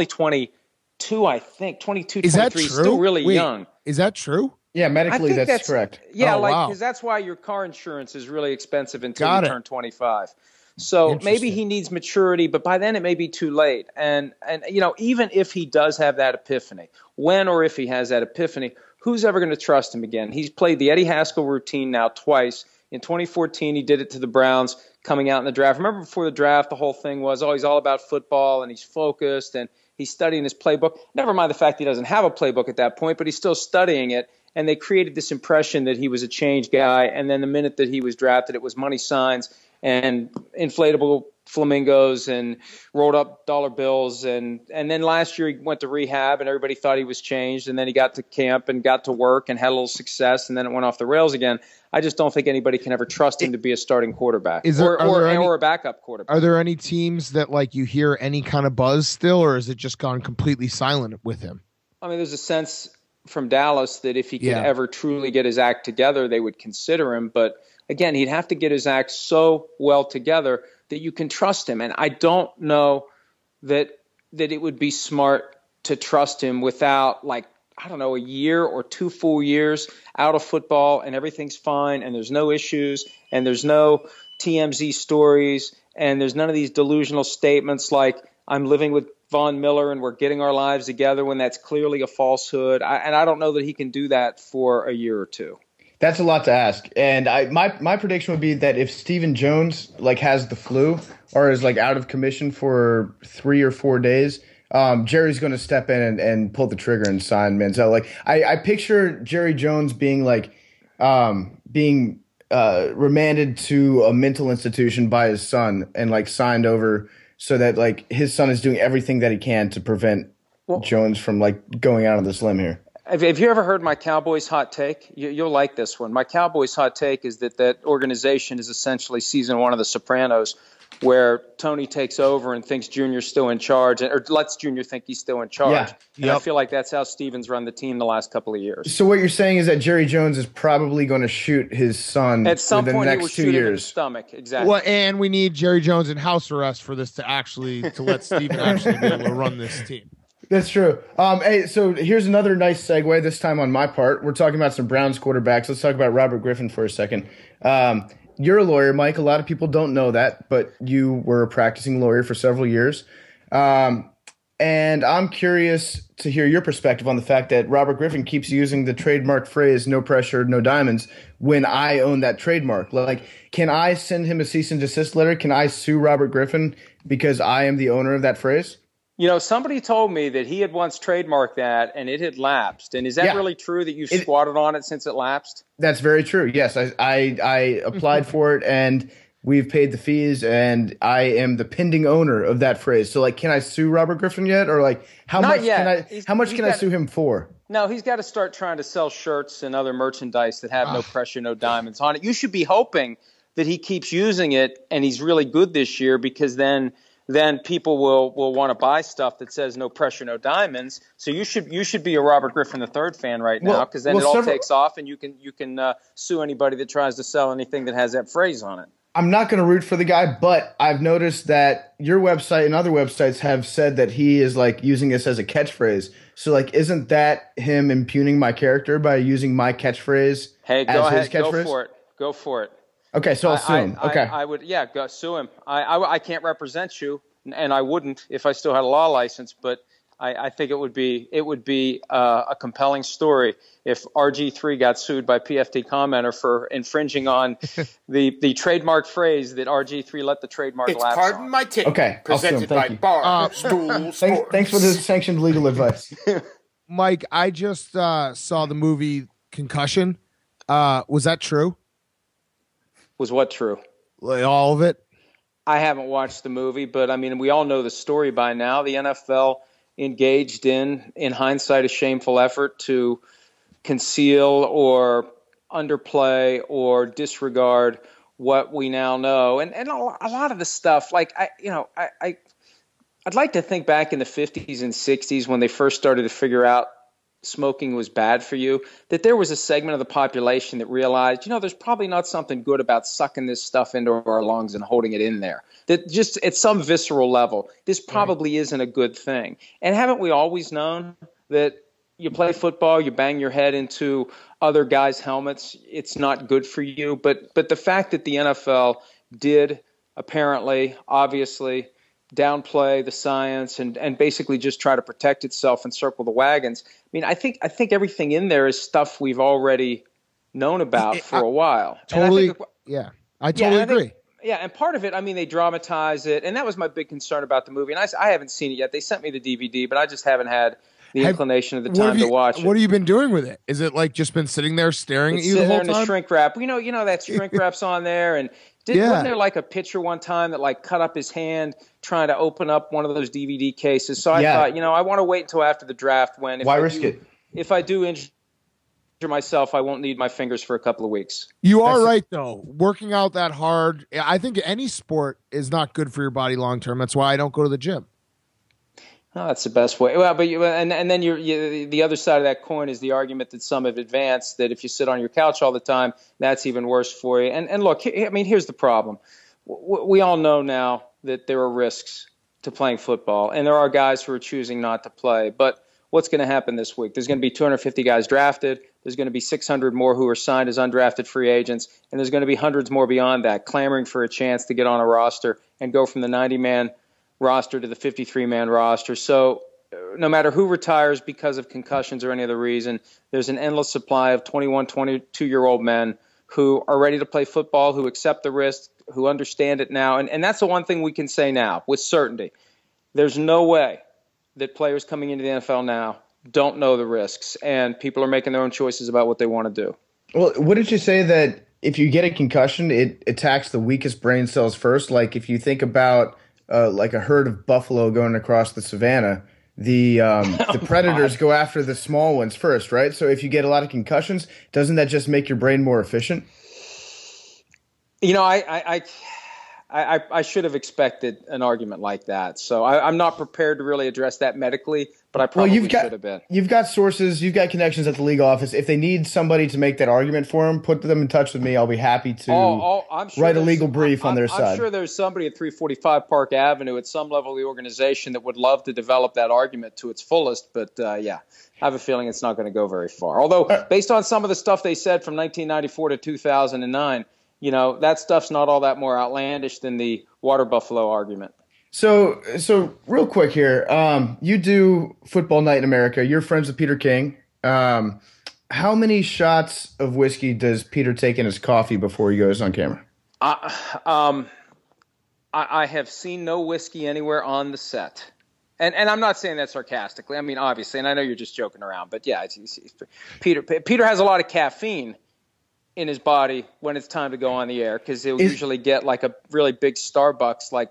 22, I think. 22, is 23. That true? He's still really young. Is that true? Yeah, medically that's correct. Yeah, because that's why your car insurance is really expensive until you turn 25. So maybe he needs maturity, but by then it may be too late. And even if he does have that epiphany, when or if he has that epiphany, who's ever going to trust him again? He's played the Eddie Haskell routine now twice. In 2014, he did it to the Browns coming out in the draft. Remember before the draft, the whole thing was, he's all about football and he's focused and he's studying his playbook. Never mind the fact he doesn't have a playbook at that point, but he's still studying it. And they created this impression that he was a changed guy. And then the minute that he was drafted, it was money signs and inflatable flamingos and rolled up dollar bills. And then last year he went to rehab and everybody thought he was changed. And then he got to camp and got to work and had a little success. And then it went off the rails again. I just don't think anybody can ever trust him to be a starting quarterback or a backup quarterback. Are there any teams that you hear any kind of buzz still, or is it just gone completely silent with him? I mean, there's a sense from Dallas that if he could ever truly get his act together, they would consider him. But again, he'd have to get his act so well together that you can trust him. And I don't know that it would be smart to trust him without a year or 2 full years out of football and everything's fine and there's no issues and there's no TMZ stories and there's none of these delusional statements like I'm living with Von Miller and we're getting our lives together when that's clearly a falsehood. And I don't know that he can do that for a year or two. That's a lot to ask. And my prediction would be that if Stephen Jones has the flu or is out of commission for 3 or 4 days, Jerry's going to step in and pull the trigger and sign Manziel. I picture Jerry Jones being remanded to a mental institution by his son and signed over so that his son is doing everything that he can to prevent Jones from going out on this limb here. Have you ever heard my Cowboys hot take? You'll like this one. My Cowboys hot take is that organization is essentially season 1 of The Sopranos, where Tony takes over and thinks Junior's still in charge, or lets Junior think he's still in charge. Yeah. And I feel like that's how Stevens run the team the last couple of years. So what you're saying is that Jerry Jones is probably going to shoot his son at some point. The next 2 years. Him in the stomach, exactly. Well, and we need Jerry Jones in house arrest for this to let Steven actually be able to run this team. That's true. Hey, so here's another nice segue. This time on my part, we're talking about some Browns quarterbacks. Let's talk about Robert Griffin for a second. You're a lawyer, Mike. A lot of people don't know that, but you were a practicing lawyer for several years. And I'm curious to hear your perspective on the fact that Robert Griffin keeps using the trademark phrase "no pressure, no diamonds" when I own that trademark. Like, can I send him a cease and desist letter? Can I sue Robert Griffin because I am the owner of that phrase? You know, somebody told me that he had once trademarked that and it had lapsed. And is that really true that you squatted on it since it lapsed? That's very true. Yes, I applied for it and we've paid the fees, and I am the pending owner of that phrase. So, like, can I sue Robert Griffin yet, or like how much can I sue him for? No, he's got to start trying to sell shirts and other merchandise that have no pressure, no diamonds on it. You should be hoping that he keeps using it and he's really good this year, because then people will want to buy stuff that says no pressure, no diamonds. So you should be a Robert Griffin III fan right now, because then it all takes off and you can sue anybody that tries to sell anything that has that phrase on it. I'm not going to root for the guy, but I've noticed that your website and other websites have said that he is like using this as a catchphrase. So, like, isn't that him impugning my character by using my catchphrase? Hey, go ahead, go for it. Okay, so I'll sue him. Okay, I would, go sue him. I can't represent you, and I wouldn't if I still had a law license. But I think it would be a compelling story if RG3 got sued by PFT Commenter for infringing on the trademark phrase that RG3 let the trademark lapse on. It's Pardon My Take. Okay, presented by Barstool Sports. Thanks for the sanctioned legal advice. Mike, I just saw the movie Concussion. Was that true? Was what true? Like, all of it? I haven't watched the movie, but I mean, we all know the story by now. The NFL engaged in hindsight, a shameful effort to conceal or underplay or disregard what we now know. And a lot of the stuff, like, I'd like to think back in the 50s and 60s when they first started to figure out smoking was bad for you, that there was a segment of the population that realized, there's probably not something good about sucking this stuff into our lungs and holding it in there. That just at some visceral level, this probably isn't a good thing. And haven't we always known that you play football, you bang your head into other guys' helmets, it's not good for you? But the fact that the NFL did apparently, obviously, downplay the science and basically just try to protect itself and circle the wagons. I mean, I think everything in there is stuff we've already known about for a while. Totally. I totally agree. And part of it, I mean, they dramatize it, and that was my big concern about the movie. And I haven't seen it yet. They sent me the DVD, but I just haven't had the inclination of the time to watch it. What have you been doing with it? Is it like just been sitting there staring at you the whole time? The shrink wrap. You know that shrink wrap's on there, and wasn't there like a pitcher one time that like cut up his hand trying to open up one of those DVD cases? So I thought, I want to wait until after the draft when if I do injure myself, I won't need my fingers for a couple of weeks. You are right, though. Working out that hard, I think any sport is not good for your body long term. That's why I don't go to the gym. Oh, that's the best way. Well, but then the other side of that coin is the argument that some have advanced that if you sit on your couch all the time, that's even worse for you. And look, I mean, here's the problem. We all know now that there are risks to playing football, and there are guys who are choosing not to play. But what's going to happen this week? There's going to be 250 guys drafted. There's going to be 600 more who are signed as undrafted free agents, and there's going to be hundreds more beyond that clamoring for a chance to get on a roster and go from the 90-man roster to the 53-man roster. So no matter who retires because of concussions or any other reason, there's an endless supply of 21, 22-year-old men who are ready to play football, who accept the risk, who understand it now. And that's the one thing we can say now with certainty. There's no way that players coming into the NFL now don't know the risks, and people are making their own choices about what they want to do. Well, what did you say that if you get a concussion, it attacks the weakest brain cells first? Like if you think about like a herd of buffalo going across the savannah, the predators go after the small ones first, right? So if you get a lot of concussions, doesn't that just make your brain more efficient? I I should have expected an argument like that. So I'm not prepared to really address that medically, but I probably should have been. You've got sources, you've got connections at the league office. If they need somebody to make that argument for them, put them in touch with me. I'll be happy to write a legal brief on their side. I'm sure there's somebody at 345 Park Avenue at some level of the organization that would love to develop that argument to its fullest. But, I have a feeling it's not going to go very far. Although, based on some of the stuff they said from 1994 to 2009, that stuff's not all that more outlandish than the water buffalo argument. So real quick here, you do Football Night in America. You're friends with Peter King. How many shots of whiskey does Peter take in his coffee before he goes on camera? I have seen no whiskey anywhere on the set. And I'm not saying that sarcastically. I mean, obviously, and I know you're just joking around, but yeah, Peter has a lot of caffeine in his body when it's time to go on the air, because he'll usually get like a really big Starbucks, like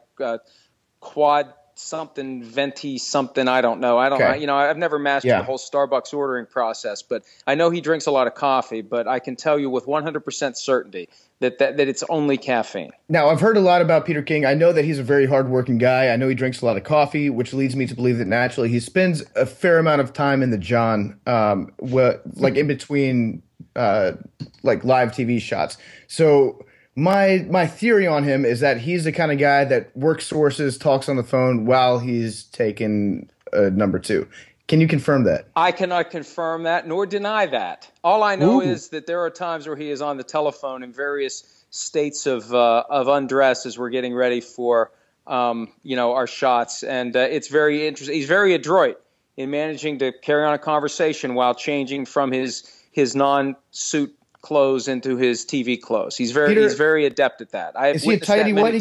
quad something, venti something. I don't know. I've never mastered the whole Starbucks ordering process, but I know he drinks a lot of coffee. But I can tell you with 100% certainty that it's only caffeine. Now, I've heard a lot about Peter King. I know that he's a very hardworking guy. I know he drinks a lot of coffee, which leads me to believe that naturally he spends a fair amount of time in the John, like in between like live TV shots. So my theory on him is that he's the kind of guy that works sources, talks on the phone while he's taking number two. Can you confirm that? I cannot confirm that nor deny that. All I know is that there are times where he is on the telephone in various states of undress as we're getting ready for our shots, and it's very interesting. He's very adroit in managing to carry on a conversation while changing from his non-suit clothes into his TV clothes. He's very adept at that. Is he a tidy whitey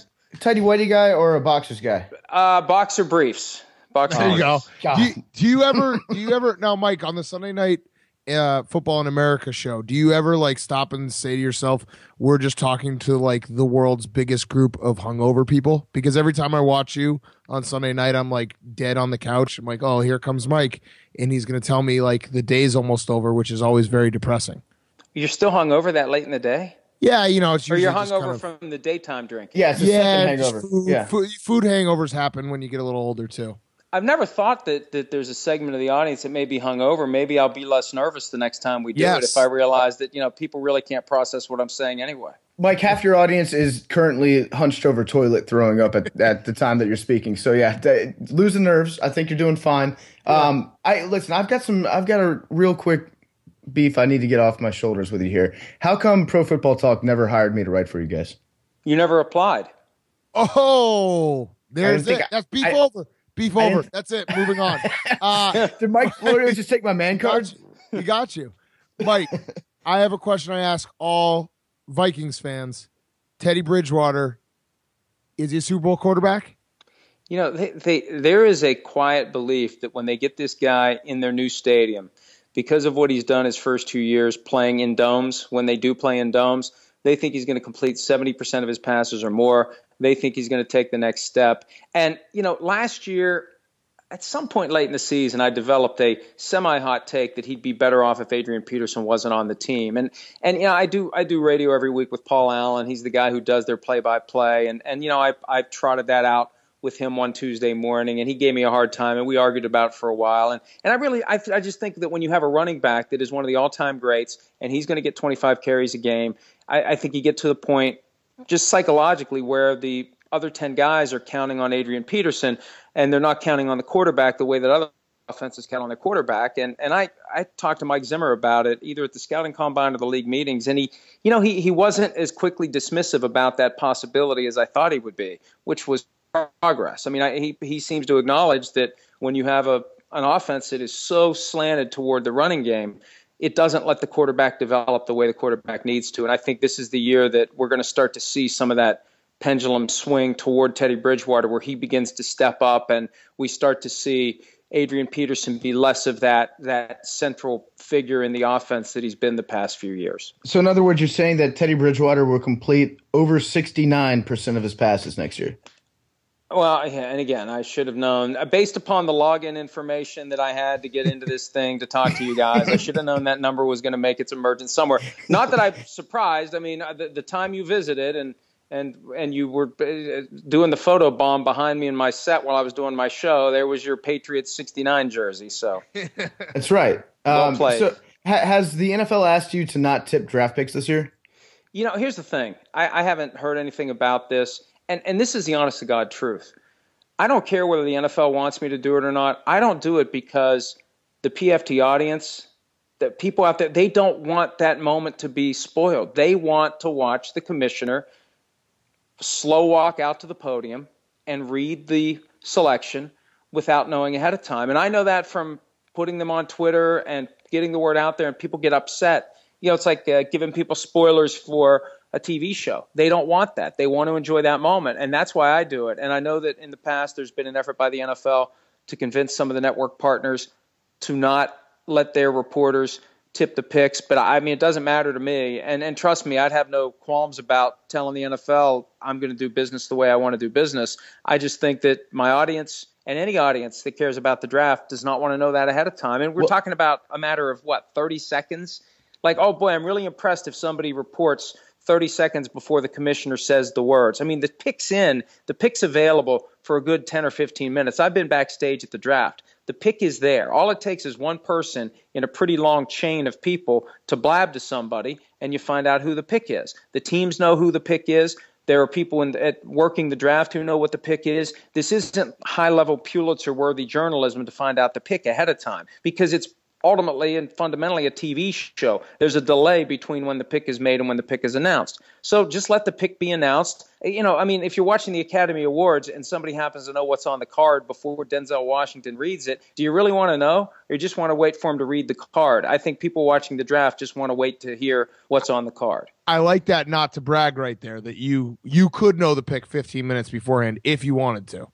guy or a boxers guy? Boxer briefs. There you go. Do you ever now, Mike, on the Sunday night Football in America show, do you ever like stop and say to yourself, we're just talking to like the world's biggest group of hungover people? Because every time I watch you on Sunday night, I'm like dead on the couch. I'm like, oh, here comes Mike, and he's going to tell me like the day's almost over, which is always very depressing. You're still hungover that late in the day? Yeah, it's or usually you're hungover from the daytime drinking. Yeah, it's a second hangover. Food hangovers happen when you get a little older too. I've never thought that there's a segment of the audience that may be hungover. Maybe I'll be less nervous the next time we do it if I realize that people really can't process what I'm saying anyway. Mike, half your audience is currently hunched over toilet throwing up at the time that you're speaking. So yeah, lose the nerves. I think you're doing fine. Yeah. I've got a real quick beef I need to get off my shoulders with you here. How come Pro Football Talk never hired me to write for you guys? You never applied. Oh, there's it. That's beef over. Beef over. That's it. Moving on. Did Mike Florio just take my man cards? He got you. Mike, I have a question I ask all Vikings fans. Teddy Bridgewater, is he a Super Bowl quarterback? There is a quiet belief that when they get this guy in their new stadium, because of what he's done his first 2 years playing in domes, when they do play in domes, they think he's going to complete 70% of his passes or more. They think he's going to take the next step. And, last year, at some point late in the season, I developed a semi-hot take that he'd be better off if Adrian Peterson wasn't on the team. And I do radio every week with Paul Allen. He's the guy who does their play-by-play. And I trotted that out with him one Tuesday morning, and he gave me a hard time, and we argued about it for a while. And I just think that when you have a running back that is one of the all-time greats, and he's going to get 25 carries a game, I think you get to the point just psychologically where the other 10 guys are counting on Adrian Peterson, and they're not counting on the quarterback the way that other offenses count on their quarterback. And I talked to Mike Zimmer about it either at the scouting combine or the league meetings, and he wasn't as quickly dismissive about that possibility as I thought he would be, which was progress. I mean, he seems to acknowledge that when you have an offense that is so slanted toward the running game, it doesn't let the quarterback develop the way the quarterback needs to. And I think this is the year that we're going to start to see some of that pendulum swing toward Teddy Bridgewater, where he begins to step up, and we start to see Adrian Peterson be less of that central figure in the offense that he's been the past few years. So in other words, you're saying that Teddy Bridgewater will complete over 69% of his passes next year? Well, yeah, and again, I should have known, based upon the login information that I had to get into this thing to talk to you guys, I should have known that number was going to make its emergence somewhere. Not that I'm surprised. I mean, the time you visited and and you were doing the photo bomb behind me in my set while I was doing my show, there was your Patriots 69 jersey. So that's right. Well played. So has the NFL asked you to not tip draft picks this year? You know, here's the thing. I haven't heard anything about this, and this is the honest to God truth. I don't care whether the NFL wants me to do it or not. I don't do it because the PFT audience, the people out there, they don't want that moment to be spoiled. They want to watch the commissioner slow walk out to the podium and read the selection without knowing ahead of time. And I know that from putting them on Twitter and getting the word out there, and people get upset. You know, it's like giving people spoilers for a TV show. They don't want that. They want to enjoy that moment, and that's why I do it. And I know that in the past there's been an effort by the NFL to convince some of the network partners to not let their reporters tip the picks. But, I mean, it doesn't matter to me. And trust me, I'd have no qualms about telling the NFL I'm going to do business the way I want to do business. I just think that my audience and any audience that cares about the draft does not want to know that ahead of time. And we're talking about a matter of, 30 seconds? Like, oh, boy, I'm really impressed if somebody reports 30 seconds before the commissioner says the words. I mean, the pick's available for a good 10 or 15 minutes. I've been backstage at the draft. The pick is there. All it takes is one person in a pretty long chain of people to blab to somebody, and you find out who the pick is. The teams know who the pick is. There are people working the draft who know what the pick is. This isn't high-level Pulitzer-worthy journalism to find out the pick ahead of time, because it's ultimately and fundamentally a TV show. There's a delay between when the pick is made and when the pick is announced. So just let the pick be announced. You know, I mean, if you're watching the Academy Awards and somebody happens to know what's on the card before Denzel Washington reads it, do you really want to know, or you just want to wait for him to read the card? I think people watching the draft just want to wait to hear what's on the card. I like that not to brag right there, that you could know the pick 15 minutes beforehand if you wanted to.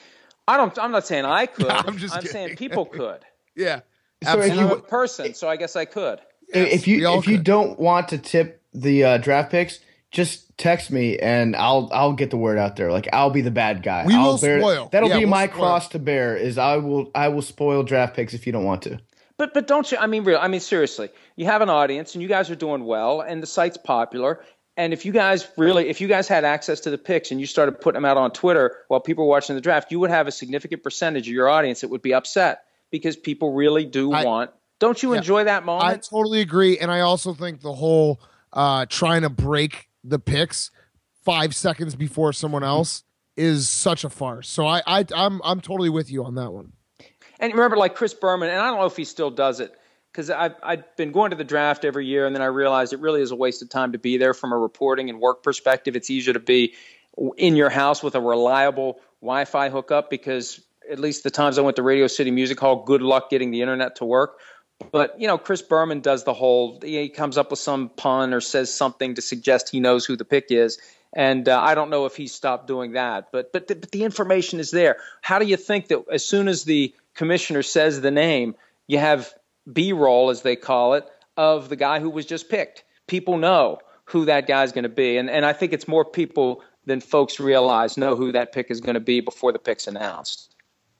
I'm not saying I could. I'm saying people could. Yeah. So I'm a person, so I guess I could. If you don't want to tip the draft picks, just text me and I'll get the word out there. Like, I'll be the bad guy. We'll spoil. That'll be my cross to bear. Is I will spoil draft picks if you don't want to. But don't you? I mean, seriously, you have an audience and you guys are doing well, and the site's popular. And if you guys had access to the picks and you started putting them out on Twitter while people were watching the draft, you would have a significant percentage of your audience that would be upset. Because people really do want. Don't you enjoy that moment? I totally agree, and I also think the whole trying to break the picks 5 seconds before someone else is such a farce. So I'm totally with you on that one. And remember, like Chris Berman, and I don't know if he still does it, because I've been going to the draft every year, and then I realized it really is a waste of time to be there from a reporting and work perspective. It's easier to be in your house with a reliable Wi-Fi hookup, because at least the times I went to Radio City Music Hall, good luck getting the internet to work. But, you know, Chris Berman does the whole, he comes up with some pun or says something to suggest he knows who the pick is. And I don't know if he stopped doing that, but the information is there. How do you think that as soon as the commissioner says the name, you have B-roll, as they call it, of the guy who was just picked? People know who that guy's going to be. And I think it's more people than folks realize know who that pick is going to be before the pick's announced.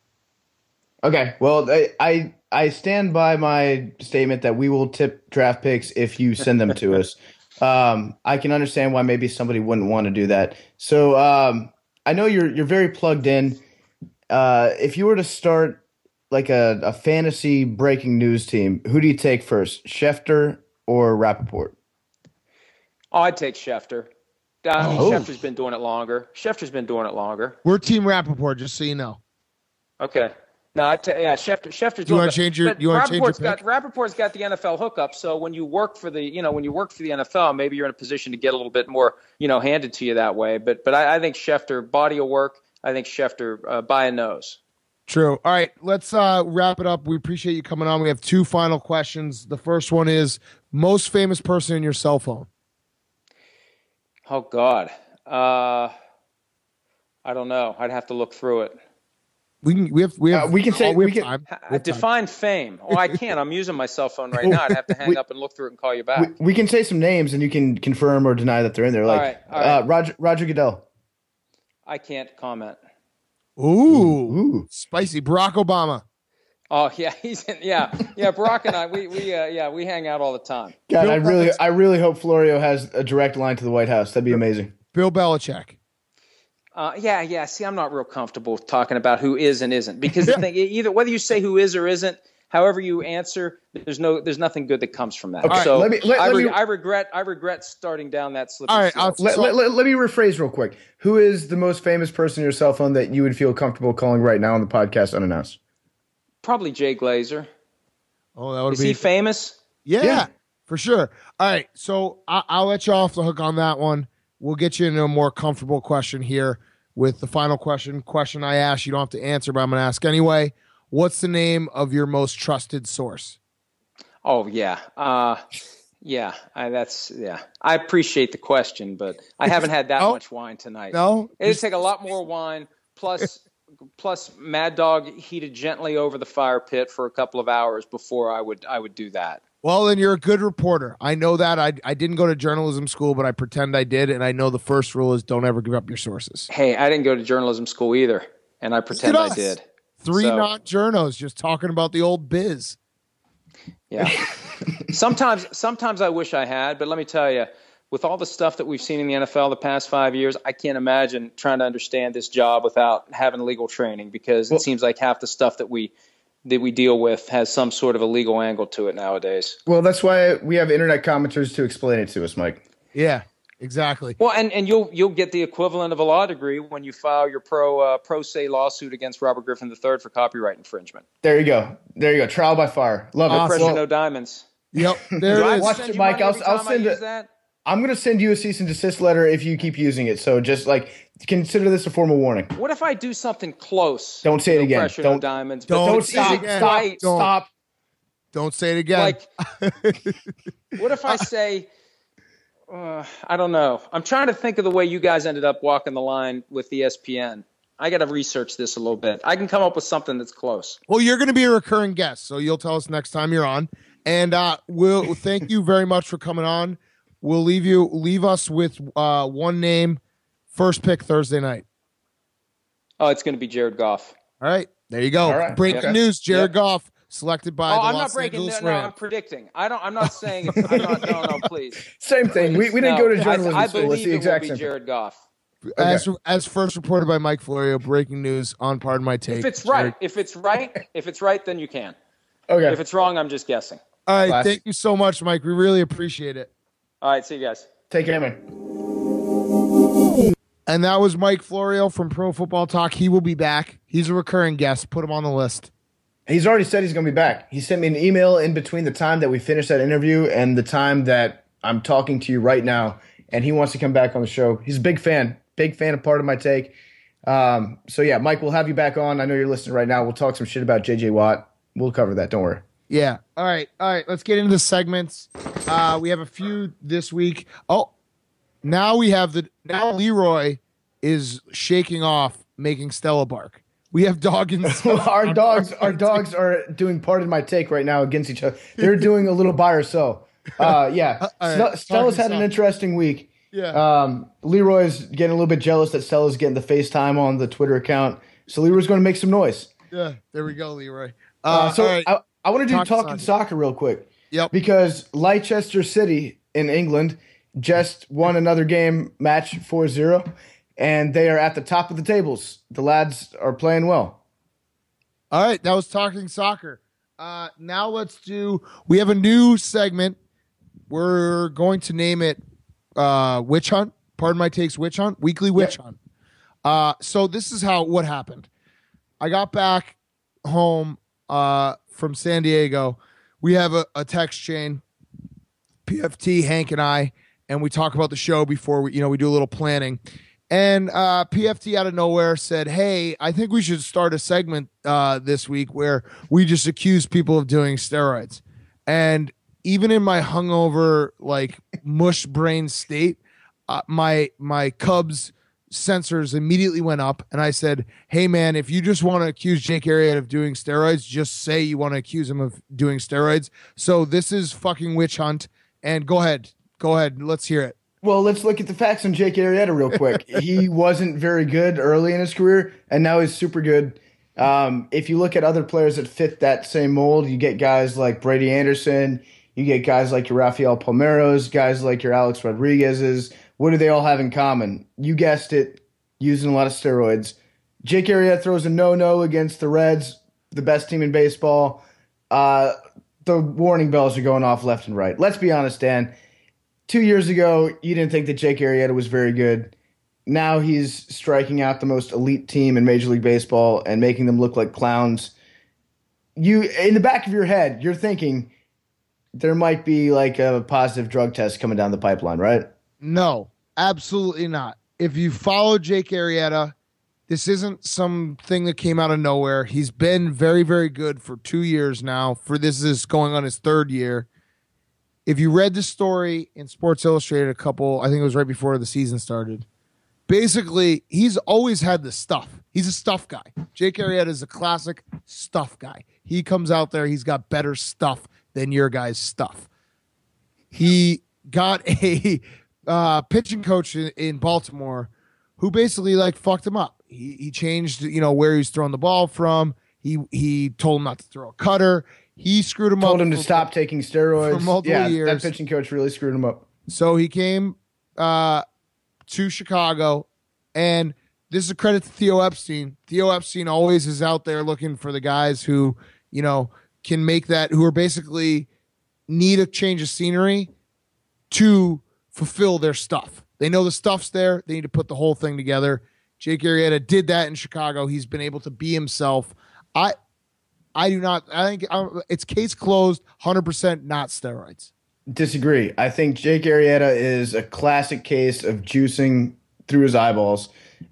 Okay, well, I stand by my statement that we will tip draft picks if you send them to us. I can understand why maybe somebody wouldn't want to do that. So I know you're very plugged in. If you were to start like a fantasy breaking news team, who do you take first, Schefter or Rappaport? Oh, I'd take Schefter. Schefter's been doing it longer. We're Team Rappaport, just so you know. Okay. No, Schefter's. Do you want to change your? Rappaport's got the NFL hookup. So when you work for the NFL, maybe you're in a position to get a little bit more, handed to you that way. But I think Schefter, body of work. I think Schefter by a nose. True. All right, let's wrap it up. We appreciate you coming on. We have 2 final questions. The first one is most famous person in your cell phone. Oh God, I don't know. I'd have to look through it. We can define fame. Oh, I can't. I'm using my cell phone right now. I'd have to hang up and look through it and call you back. We can say some names and you can confirm or deny that they're in there. Like all right. Roger Goodell. I can't comment. Ooh, spicy. Barack Obama. Oh yeah, he's in. Yeah. Barack and I, we hang out all the time. God, I really hope Florio has a direct line to the White House. That'd be amazing. Bill Belichick. Yeah. See, I'm not real comfortable talking about who is and isn't because the thing, either whether you say who is or isn't, however you answer, there's nothing good that comes from that. Okay, so I regret starting down that slippery slope. Let me rephrase real quick. Who is the most famous person on your cell phone that you would feel comfortable calling right now on the podcast unannounced? Probably Jay Glazer. Oh, that would Is he famous? Yeah, for sure. All right, so I'll let you off the hook on that one. We'll get you into a more comfortable question here with the final question I asked. You don't have to answer, but I'm going to ask anyway. What's the name of your most trusted source? Oh, yeah. I appreciate the question, but I haven't had that much wine tonight. No? It'd take a lot more wine plus Mad Dog heated gently over the fire pit for a couple of hours before I would do that. Well, then you're a good reporter. I know that. I didn't go to journalism school, but I pretend I did, and I know the first rule is don't ever give up your sources. Hey, I didn't go to journalism school either, and I pretend I did. Three non-journos just talking about the old biz. Yeah. Sometimes I wish I had, but let me tell you, with all the stuff that we've seen in the NFL the past 5 years, I can't imagine trying to understand this job without having legal training because it seems like half the stuff that we deal with has some sort of a legal angle to it nowadays. Well, that's why we have internet commenters to explain it to us, Mike. Yeah, exactly. Well, and you'll get the equivalent of a law degree when you file your pro se lawsuit against Robert Griffin III for copyright infringement. There you go. Trial by fire. Love it. No pressure, no diamonds. Yep. There it is. Watch it, Mike. I'll send it. I'm going to send you a cease and desist letter if you keep using it. So just consider this a formal warning. What if I do something close? Don't say it again. Pressure, no diamonds. Don't stop. Don't say it again. What if I say, I don't know. I'm trying to think of the way you guys ended up walking the line with ESPN. I got to research this a little bit. I can come up with something that's close. Well, you're going to be a recurring guest, so you'll tell us next time you're on. And we'll thank you very much for coming on. We'll leave us with one name. First pick Thursday night. Oh, it's going to be Jared Goff. All right, there you go. Right. Breaking news: Jared Goff selected by the I'm Los not breaking. Angeles No, Rams. I'm predicting. I'm not saying. I'm not. No, please. Same thing. We didn't go to journalism I school. It's believe the it exact will same be Jared Goff. As first reported by Mike Florio, breaking news on Pardon My Take. If it's right, then you can. Okay. If it's wrong, I'm just guessing. All right, thank you so much, Mike. We really appreciate it. All right, see you guys. Take care, man. And that was Mike Florio from Pro Football Talk. He will be back. He's a recurring guest. Put him on the list. He's already said he's going to be back. He sent me an email in between the time that we finished that interview and the time that I'm talking to you right now, and he wants to come back on the show. He's a big fan of Pardon My Take. So, yeah, Mike, we'll have you back on. I know you're listening right now. We'll talk some shit about J.J. Watt. We'll cover that. Don't worry. Yeah. All right. Let's get into the segments. We have a few this week. Oh, now Leroy is shaking off making Stella bark. We have dog and our dogs are doing Pardon My Take right now against each other. They're doing a little buy or sell. Yeah. Right. Stella's had an interesting week. Yeah. Leroy's getting a little bit jealous that Stella's getting the FaceTime on the Twitter account. So Leroy's going to make some noise. Yeah. There we go, Leroy. So all right. I want to do talking soccer real quick. Yep. Because Leicester City in England just won another game match 4-0, and they are at the top of the tables. The lads are playing well. All right. That was talking soccer. Now we have a new segment. We're going to name it Witch Hunt. Pardon My Take's Witch Hunt. Weekly Witch Hunt. So this is what happened. I got back home from San Diego. We have a text chain, PFT, Hank and I, and we talk about the show before we do a little planning. And PFT out of nowhere said, "Hey, I think we should start a segment this week where we just accuse people of doing steroids." And even in my hungover, mush brain state, my Cubs sensors immediately went up, and I said, "Hey man, if you just want to accuse Jake Arrieta of doing steroids, just say you want to accuse him of doing steroids." So this is fucking Witch Hunt, and go ahead, let's hear it. Well, let's look at the facts on Jake Arrieta real quick. He wasn't very good early in his career, and now he's super good. If you look at other players that fit that same mold, you get guys like Brady Anderson, you get guys like your Rafael Palmeiros, guys like your Alex Rodriguez's, what do they all have in common? You guessed it, using a lot of steroids. Jake Arrieta throws a no-no against the Reds, the best team in baseball. The warning bells are going off left and right. Let's be honest, Dan. 2 years ago, you didn't think that Jake Arrieta was very good. Now he's striking out the most elite team in Major League Baseball and making them look like clowns. You, in the back of your head, you're thinking there might be like a positive drug test coming down the pipeline, right? No, absolutely not. If you follow Jake Arrieta, this isn't something that came out of nowhere. He's been very, very good for 2 years now. This is going on his third year. If you read the story in Sports Illustrated I think it was right before the season started. Basically, he's always had the stuff. He's a stuff guy. Jake Arrieta is a classic stuff guy. He comes out there, he's got better stuff than your guy's stuff. He got a pitching coach in Baltimore who basically like fucked him up. He changed, where he's throwing the ball from. He told him not to throw a cutter. He screwed him up. Told him to stop taking steroids. For multiple years. That pitching coach really screwed him up. So he came to Chicago, and this is a credit to Theo Epstein. Theo Epstein always is out there looking for the guys who, can make that, who are basically need a change of scenery to fulfill their stuff. They know the stuff's there. They need to put the whole thing together. Jake Arrieta did that in Chicago. He's been able to be himself. I do not. I think it's case closed. 100% not steroids. Disagree. I think Jake Arrieta is a classic case of juicing through his eyeballs.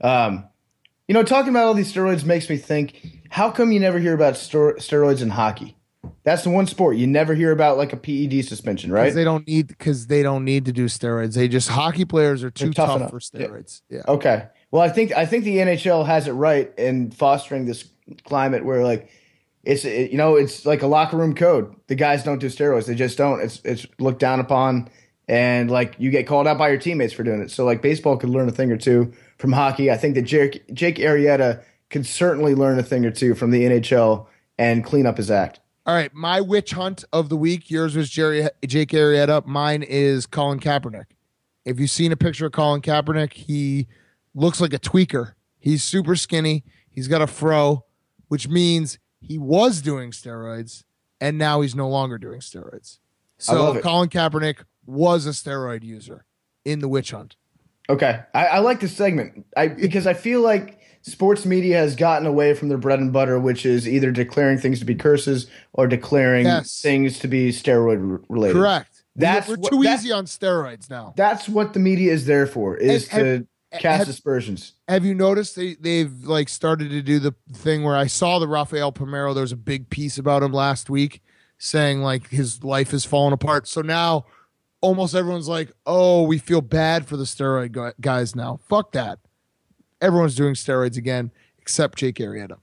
Talking about all these steroids makes me think, how come you never hear about steroids in hockey? That's the one sport you never hear about, like a PED suspension, right? Because they don't need to do steroids. Hockey players are too tough for steroids. Yeah. Okay. Well, I think the NHL has it right in fostering this climate where like it's like a locker room code. The guys don't do steroids. They just don't. It's looked down upon, and like you get called out by your teammates for doing it. So like baseball could learn a thing or two from hockey. I think that Jake Arrieta could certainly learn a thing or two from the NHL and clean up his act. All right, my witch hunt of the week. Yours was Jake Arrieta. Mine is Colin Kaepernick. If you've seen a picture of Colin Kaepernick, he looks like a tweaker. He's super skinny. He's got a fro, which means he was doing steroids, and now he's no longer doing steroids. So Colin Kaepernick was a steroid user in the witch hunt. Okay. I like this segment because I feel like sports media has gotten away from their bread and butter, which is either declaring things to be curses or declaring things to be steroid related. Correct. We're too easy on steroids now. That's what the media is there for, to cast aspersions. Have you noticed they've like started to do the thing where I saw the Rafael Palmeiro, there was a big piece about him last week saying like his life is falling apart. So now almost everyone's like, oh, we feel bad for the steroid guys now. Fuck that. Everyone's doing steroids again, except Jake Arrieta.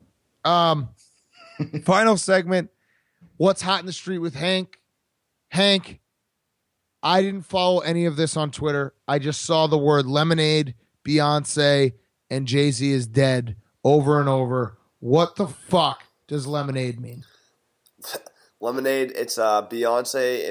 Final segment. What's hot in the street with Hank? Hank, I didn't follow any of this on Twitter. I just saw the word lemonade, Beyonce, and Jay-Z is dead over and over. What the fuck does lemonade mean? Lemonade, it's Beyonce.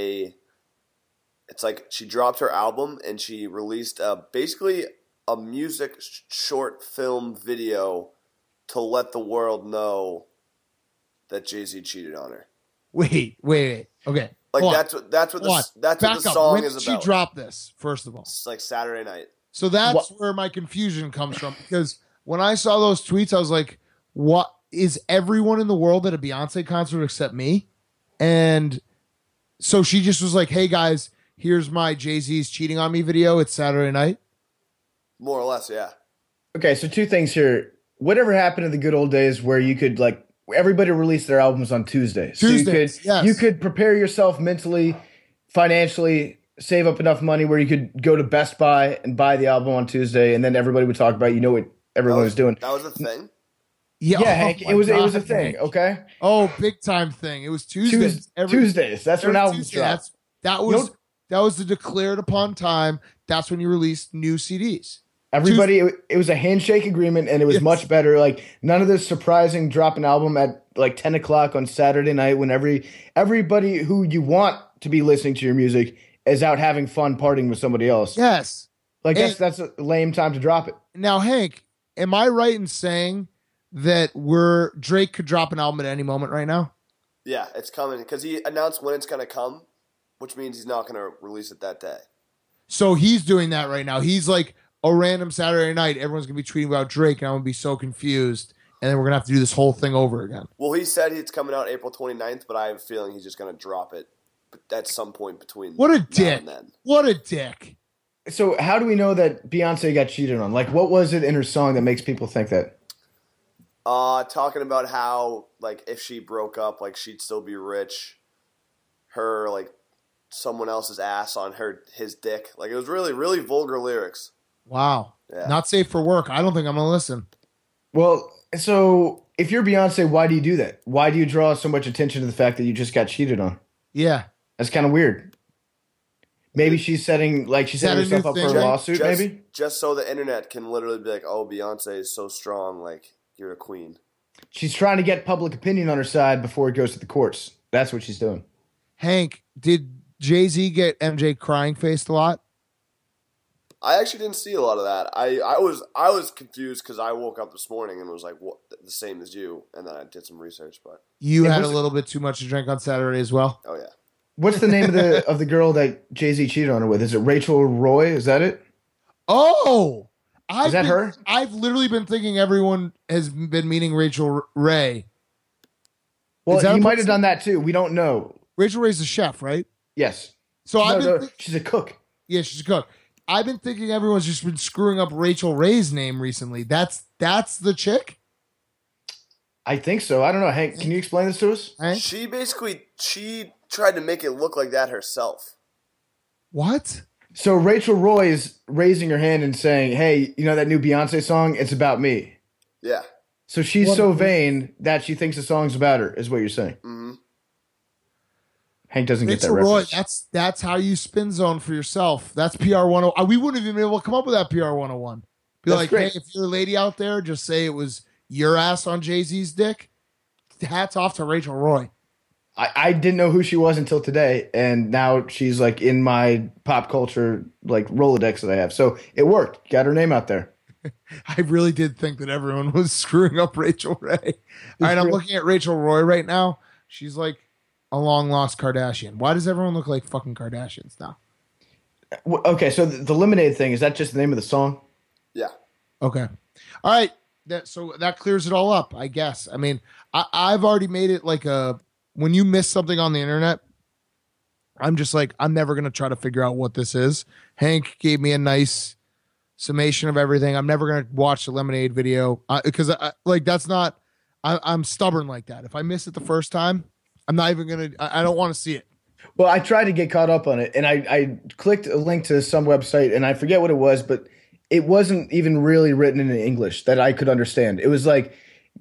It's like she dropped her album and she released basically a music short film video to let the world know that Jay-Z cheated on her. Wait. Okay. Like that's what the song is about. When did she drop this, first of all? It's like Saturday night. So that's where my confusion comes from, because when I saw those tweets, I was like, what is everyone in the world at a Beyonce concert except me? And so she just was like, hey guys, here's my Jay-Z's cheating on me video. It's Saturday night. More or less, yeah. Okay, so two things here. Whatever happened in the good old days where you could like everybody released their albums on Tuesdays. So you could prepare yourself mentally, financially, save up enough money where you could go to Best Buy and buy the album on Tuesday, and then everybody would talk about what everyone was doing. That was a thing. Yeah, Hank, it was a thing. Okay. Oh, big time thing. It was Tuesdays. Tuesdays. That's when albums dropped. That was the declared upon time. That's when you released new CDs. Everybody, it was a handshake agreement, and it was much better. Like none of this surprising drop an album at like 10 o'clock on Saturday night when everybody who you want to be listening to your music is out having fun partying with somebody else. Yes. Like that's a lame time to drop it. Now, Hank, am I right in saying that Drake could drop an album at any moment right now? Yeah, it's coming because he announced when it's going to come, which means he's not going to release it that day. So he's doing that right now. He's like a random Saturday night. Everyone's going to be tweeting about Drake, and I'm going to be so confused. And then we're going to have to do this whole thing over again. Well, he said it's coming out April 29th, but I have a feeling he's just going to drop it at some point between What a now dick. and then. What a dick. So how do we know that Beyonce got cheated on? Like, what was it in her song that makes people think that? Talking about how, like, if she broke up, like, she'd still be rich. Her, like, someone else's ass on his dick. Like, it was really, really vulgar lyrics. Wow. Yeah. Not safe for work. I don't think I'm going to listen. Well, so if you're Beyonce, why do you do that? Why do you draw so much attention to the fact that you just got cheated on? Yeah. That's kind of weird. Maybe she's setting herself up for a lawsuit, maybe? Just so the internet can literally be like, oh, Beyonce is so strong, like, you're a queen. She's trying to get public opinion on her side before it goes to the courts. That's what she's doing. Hank, did Jay-Z get MJ crying faced a lot? I actually didn't see a lot of that. I was confused because I woke up this morning and was like, "What?" The same as you, and then I did some research. But You had a little bit too much to drink on Saturday as well. Oh yeah. What's the name of the girl that Jay-Z cheated on her with? Is it Rachel Roy? Is that it? Oh, Is that her? I've literally been thinking everyone has been meaning Rachel Ray. Well, Is that he a might have person? done that too. We don't know. Rachel Ray's a chef, right? Yes. So No, she's a cook. Yeah, she's a cook. I've been thinking everyone's just been screwing up Rachel Ray's name recently. That's the chick? I think so. I don't know. Hank, can you explain this to us? Hank? She tried to make it look like that herself. What? So Rachel Roy is raising her hand and saying, hey, you know that new Beyonce song? It's about me. Yeah. So she's so vain that she thinks the song's about her, is what you're saying. Mm-hmm. Hank doesn't get that Rachel Roy, reference. that's how you spin zone for yourself. That's PR 101. We wouldn't even be able to come up with that PR 101. Be That's like, great. hey, if you're a lady out there, just say it was your ass on Jay-Z's dick. Hats off to Rachel Roy. I didn't know who she was until today, and now she's like in my pop culture like Rolodex that I have. So it worked. Got her name out there. I really did think that everyone was screwing up Rachel Ray. All right, I'm looking at Rachel Roy right now. She's like a long lost Kardashian. Why does everyone look like fucking Kardashians now? Okay, so the Lemonade thing, is that just the name of the song? Yeah. Okay. All right. So that clears it all up, I guess. I mean, I've already made it like when you miss something on the internet, I'm just like, I'm never going to try to figure out what this is. Hank gave me a nice summation of everything. I'm never going to watch the Lemonade video because I'm stubborn like that. If I miss it the first time, I'm not even going to, I don't want to see it. Well, I tried to get caught up on it, and I clicked a link to some website, and I forget what it was, but it wasn't even really written in English that I could understand. It was like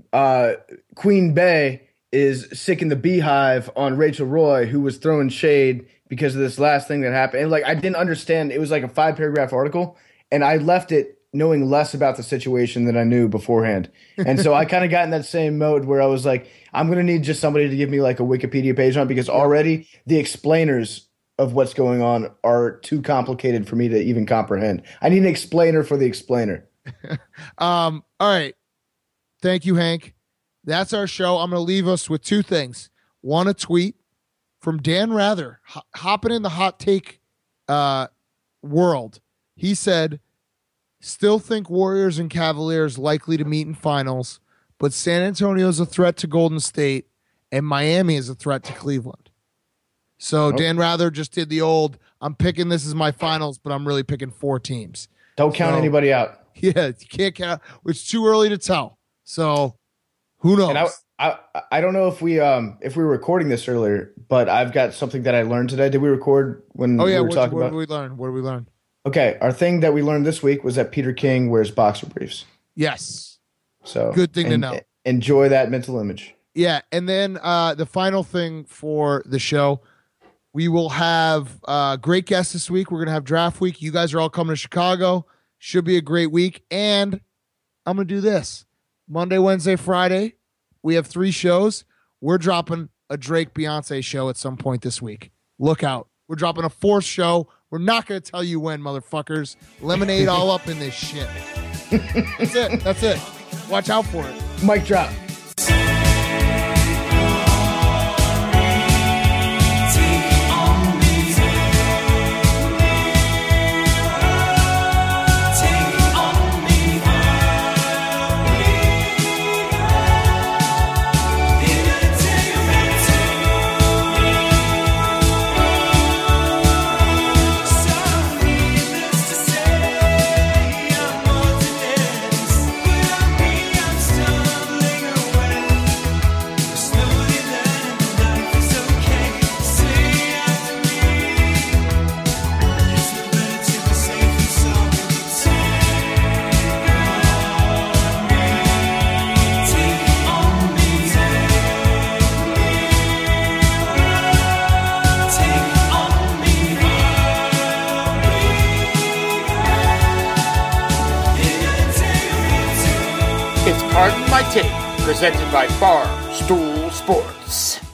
Queen Bey is sick in the beehive on Rachel Roy, who was throwing shade because of this last thing that happened. And like, I didn't understand. It was like a 5-paragraph article, and I left it knowing less about the situation than I knew beforehand. And so I kind of got in that same mode where I was like, I'm going to need just somebody to give me like a Wikipedia page on it, because already the explainers of what's going on are too complicated for me to even comprehend. I need an explainer for the explainer. All right. Thank you, Hank. That's our show. I'm going to leave us with two things. One, a tweet from Dan Rather, hopping in the hot take world. He said, still think Warriors and Cavaliers likely to meet in finals, but San Antonio is a threat to Golden State and Miami is a threat to Cleveland. So Dan Rather just did the old, I'm picking this as my finals, but I'm really picking 4 teams. Don't count anybody out. Yeah, you can't count. It's too early to tell. So who knows? And I don't know if we were recording this earlier, but I've got something that I learned today. Did we record when we were talking about? What did we learn? Okay, our thing that we learned this week was that Peter King wears boxer briefs. Yes. So good thing to know. Enjoy that mental image. Yeah, and then the final thing for the show, we will have great guests this week. We're going to have draft week. You guys are all coming to Chicago. Should be a great week. And I'm going to do this. Monday, Wednesday, Friday, we have 3 shows. We're dropping a Drake Beyonce show at some point this week. Look out. We're dropping a 4th show We're not going to tell you when, motherfuckers. Lemonade all up in this shit. That's it. Watch out for it. Mic drop. Pardon My Take, presented by Barstool Sports.